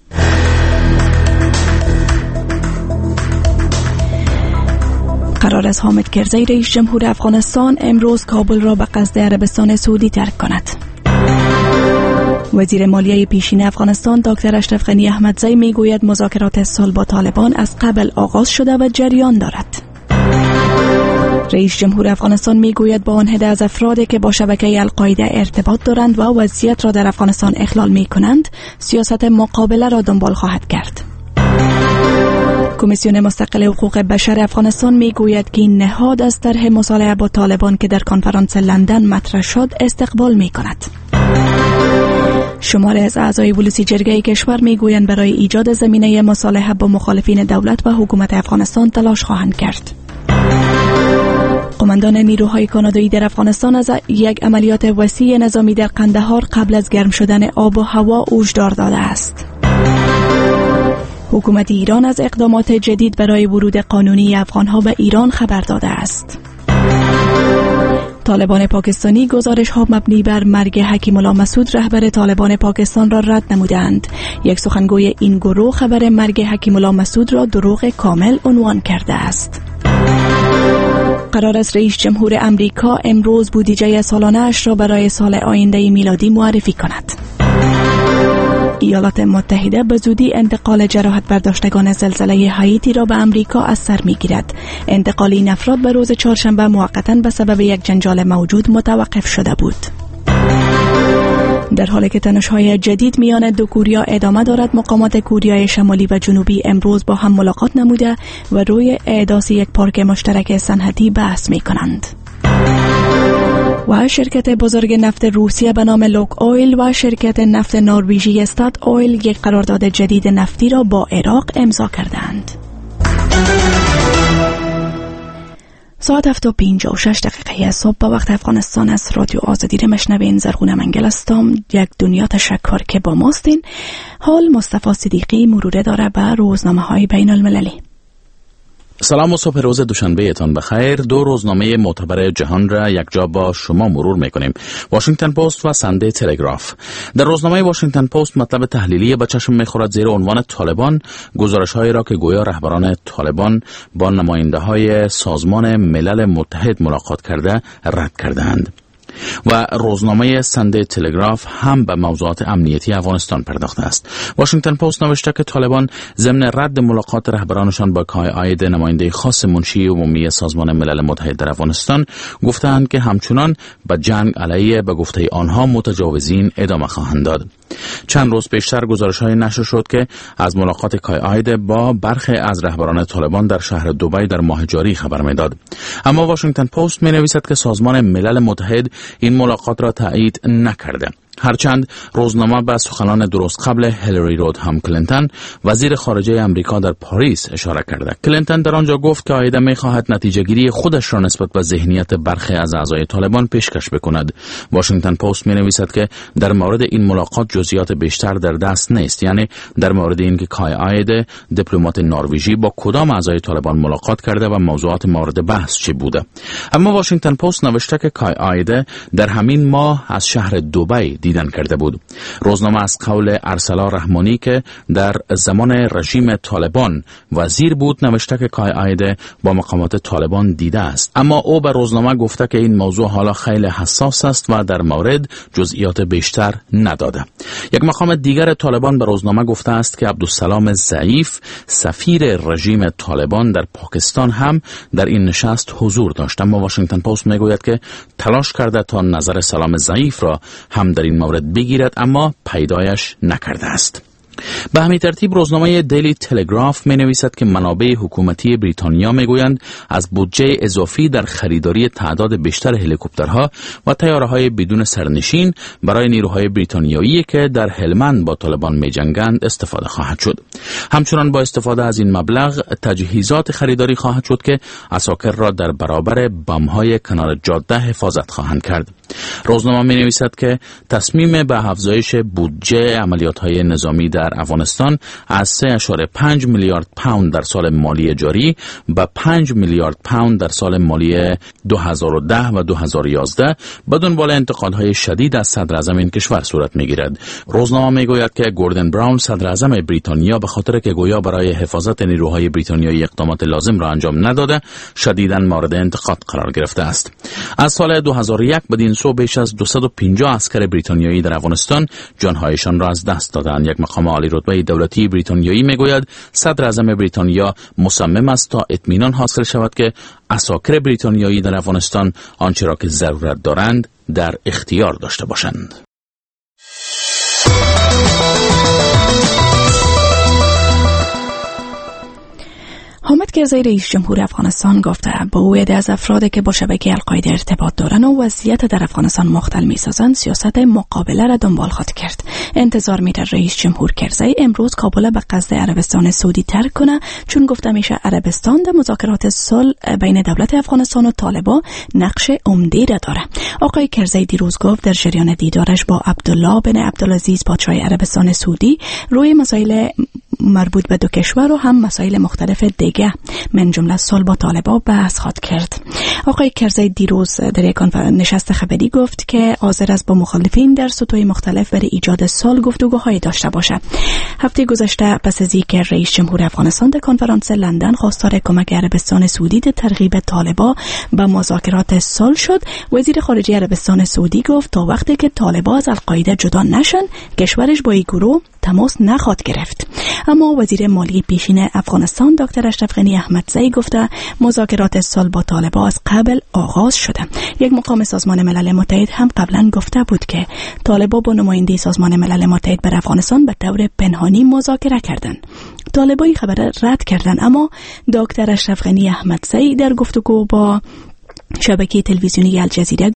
قرار است حامد کرزی رئیس جمهور افغانستان امروز کابل را به قصد عربستان سعودی ترک کند. وزیر مالیه پیشین افغانستان دکتر اشرف غنی احمدزی میگوید مذاکرات صلح با طالبان از قبل آغاز شده و جریان دارد. رئیس جمهور افغانستان میگوید با آن عده از افرادی که با شبکه القاعده ارتباط دارند و وضعیت را در افغانستان اخلال می کنند سیاست مقابله را دنبال خواهد کرد. کمیسیون مستقل حقوق بشر افغانستان میگوید که این نهاد از طرح مصالحه با طالبان که در کنفرانس لندن مطرح شد استقبال می کند. شماری از اعضای ولسی جرگه کشور میگویند برای ایجاد زمینه مصالحه با مخالفین دولت و حکومت افغانستان تلاش خواهند کرد. قماندان نیروهای کانادایی در افغانستان از یک عملیات وسیع نظامی در قندهار قبل از گرم شدن آب و هوا هشدار داده است. حکومت ایران از اقدامات جدید برای ورود قانونی افغانها به ایران خبر داده است. طالبان پاکستانی گزارش ها مبنی بر مرگ حکیم الله مسعود رهبر طالبان پاکستان را رد نمودند. یک سخنگوی این گروه خبر مرگ حکیم الله مسعود را دروغ کامل عنوان کرده است. قرار است رئیس جمهور امریکا امروز بودجه سالانه اش را برای سال آینده میلادی معرفی کند. ایالات متحده به زودی انتقال جراحت برداشتگان زلزله هایتی را به امریکا از سر میگیرد. انتقال این افراد به روز چهارشنبه موقتا به سبب یک جنجال موجود متوقف شده بود. در حالی که تنش‌های جدید میان دو کوریا ادامه دارد، مقامات کوریای شمالی و جنوبی امروز با هم ملاقات نموده و روی احداث یک پارک مشترک صنعتی بحث می‌کنند. و شرکت بزرگ نفت روسیه به نام لوک اویل و شرکت نفت نروژی استات اویل یک قرارداد جدید نفتی را با عراق امضا کردند. ساعت هفت و پنجاه و شش دقیقه صبح به وقت افغانستان از رادیو آزادی را مشنوین. زرغونه منگل هستم. یک دنیا تشکر که با ماستین. حال مصطفی صدیقی مروره داره به روزنامه های بین المللی. سلام و صبح روز دوشنبه تان بخیر. دو روزنامه معتبر جهان را یک جا با شما مرور میکنیم. واشنگتن پست و ساندی تلگراف. در روزنامه واشنگتن پست مطلب تحلیلی به چشم میخورد زیر عنوان طالبان گزارش هایی را که گویا رهبران طالبان با نماینده های سازمان ملل متحد ملاقات کرده رد کردند. و روزنامه ساندی تلگراف هم به موضوعات امنیتی افغانستان پرداخته است. واشنگتن پست نوشته که طالبان ضمن رد ملاقات رهبرانشان با کای آید نماینده خاص منشی عمومی سازمان ملل متحد در افغانستان گفتند که همچنان به جنگ علیه به گفته آنها متجاوزین ادامه خواهند داد. چند روز پیشتر گزارش‌های نشر شد که از ملاقات کای آید با برخی از رهبران طالبان در شهر دبی در ماه جاری خبر می‌داد. اما واشنگتن پست می‌نویسد که سازمان ملل متحد این ملاقات را تایید نکرده. هرچند روزنامه به سخنان درست قبل هیلاری رودهم کلینتون وزیر خارجه امریکا در پاریس اشاره کرده. کلینتون در آنجا گفت که آیده می‌خواهد نتیجه گیری خودش را نسبت به ذهنیت برخی از اعضای طالبان پیشکش بکند. واشنگتن پست می‌نویسد که در مورد این ملاقات جزئیات بیشتر در دست نیست، یعنی در مورد اینکه کای آیده دیپلمات نروژی با کدام اعضای طالبان ملاقات کرده و موضوعات مورد بحث چه بوده. اما واشنگتن پست نوشته که کای آیده در همین ماه از شهر دبی دیدن کرده بود. روزنامه از قول ارسلا رحمانی که در زمان رژیم طالبان وزیر بود نوشته که کای آیده با مقامات طالبان دیده است. اما او به روزنامه گفته که این موضوع حالا خیلی حساس است و در مورد جزئیات بیشتر نداده. یک مقام دیگر طالبان به روزنامه گفته است که عبدالسلام ضعیف سفیر رژیم طالبان در پاکستان هم در این نشست حضور داشت. اما واشنگتن پست میگوید که تلاش کرده تا نظر سلام ضعیف را هم در این مورد بگیرد اما پیدایش نکرده است. به همین ترتیب روزنامه دیلی تلگراف می نویسد که منابع حکومتی بریتانیا می گویند از بودجه اضافی در خریداری تعداد بیشتر هلیکوپترها و طیاره‌های بدون سرنشین برای نیروهای بریتانیایی که در هلمند با طالبان می جنگند استفاده خواهد شد. همچنان با استفاده از این مبلغ تجهیزات خریداری خواهد شد که عساکر را در برابر بم‌های کنار جاده حفاظت خواهند کرد. روزنامه می نویسد که تصمیم به افزایش بودجه عملیات‌های نظامی در افغانستان از سه ممیز پنج میلیارد پوند در سال مالی جاری به پنج میلیارد پوند در سال مالی دو هزار و ده و دو هزار و یازده به دنبال انتقادهای شدید از صدر اعظم این کشور صورت میگیرد. روزنامه میگوید که گوردن براون صدر اعظم بریتانیا به خاطر که گویا برای حفاظت نیروهای بریتانیایی اقدامات لازم را انجام نداده شدیداً مورد انتقاد قرار گرفته است. از سال دو هزار و یک بدین سو بیش از دویست و پنجاه عسکر بریتانیایی در افغانستان جانهایشان را از دست دادند. یک مقام عالی رتبه دولتی بریتانیایی میگوید صدر اعظم بریتانیا مصمم است تا اطمینان حاصل شود که عساکر بریتانیایی در افغانستان آنچه را که ضرورت دارند در اختیار داشته باشند. حامد کرزی رئیس جمهور افغانستان گفته با او عده از افرادی که با شبکه القاعده ارتباط دارند و وضعیت در افغانستان مختل می‌سازند سیاست مقابله را دنبال خواهد کرد. انتظار می‌ره رئیس جمهور کرزی امروز کابل به قصد عربستان سعودی ترک کنه، چون گفته میشه عربستان در مذاکرات صلح بین دولت افغانستان و طالبان نقش عمده را داره. آقای کرزی دیروز گفت در جریان دیدارش با عبدالله بن عبدالعزیز پادشاه عربستان سعودی روی مسائل مربوط به دو کشور و هم مسائل مختلف دیگه من جمله صلح با طالبان بحث خواهد کرد. آقای کرزی دیروز در یک نشست خبری گفت که حاضر است با مخالفین در سطوح مختلف برای ایجاد صلح گفتگوهای داشته باشد. هفته گذشته پس از اینکه رئیس جمهور افغانستان در کنفرانس لندن خواستار کمک عربستان سعودی در ترغیب طالبان به مذاکرات صلح شد، وزیر خارجه عربستان سعودی گفت تا وقتی که طالبان از القاعده جدا نشن کشورش با این گروه تماس نخواهد گرفت. اما وزیر مالی پیشین افغانستان دکتر اشرف غنی احمدزی گفته مذاکرات صلح با طالبان از قبل آغاز شده. یک مقام سازمان ملل متحد هم قبلا گفته بود که طالبان با نماینده سازمان ملل متحد بر افغانستان به طور پنهانی مذاکره کردند. طالبان این خبر رد کردند، اما دکتر اشرف غنی احمدزی در گفتگو با شبکه تلویزیونی الجزیره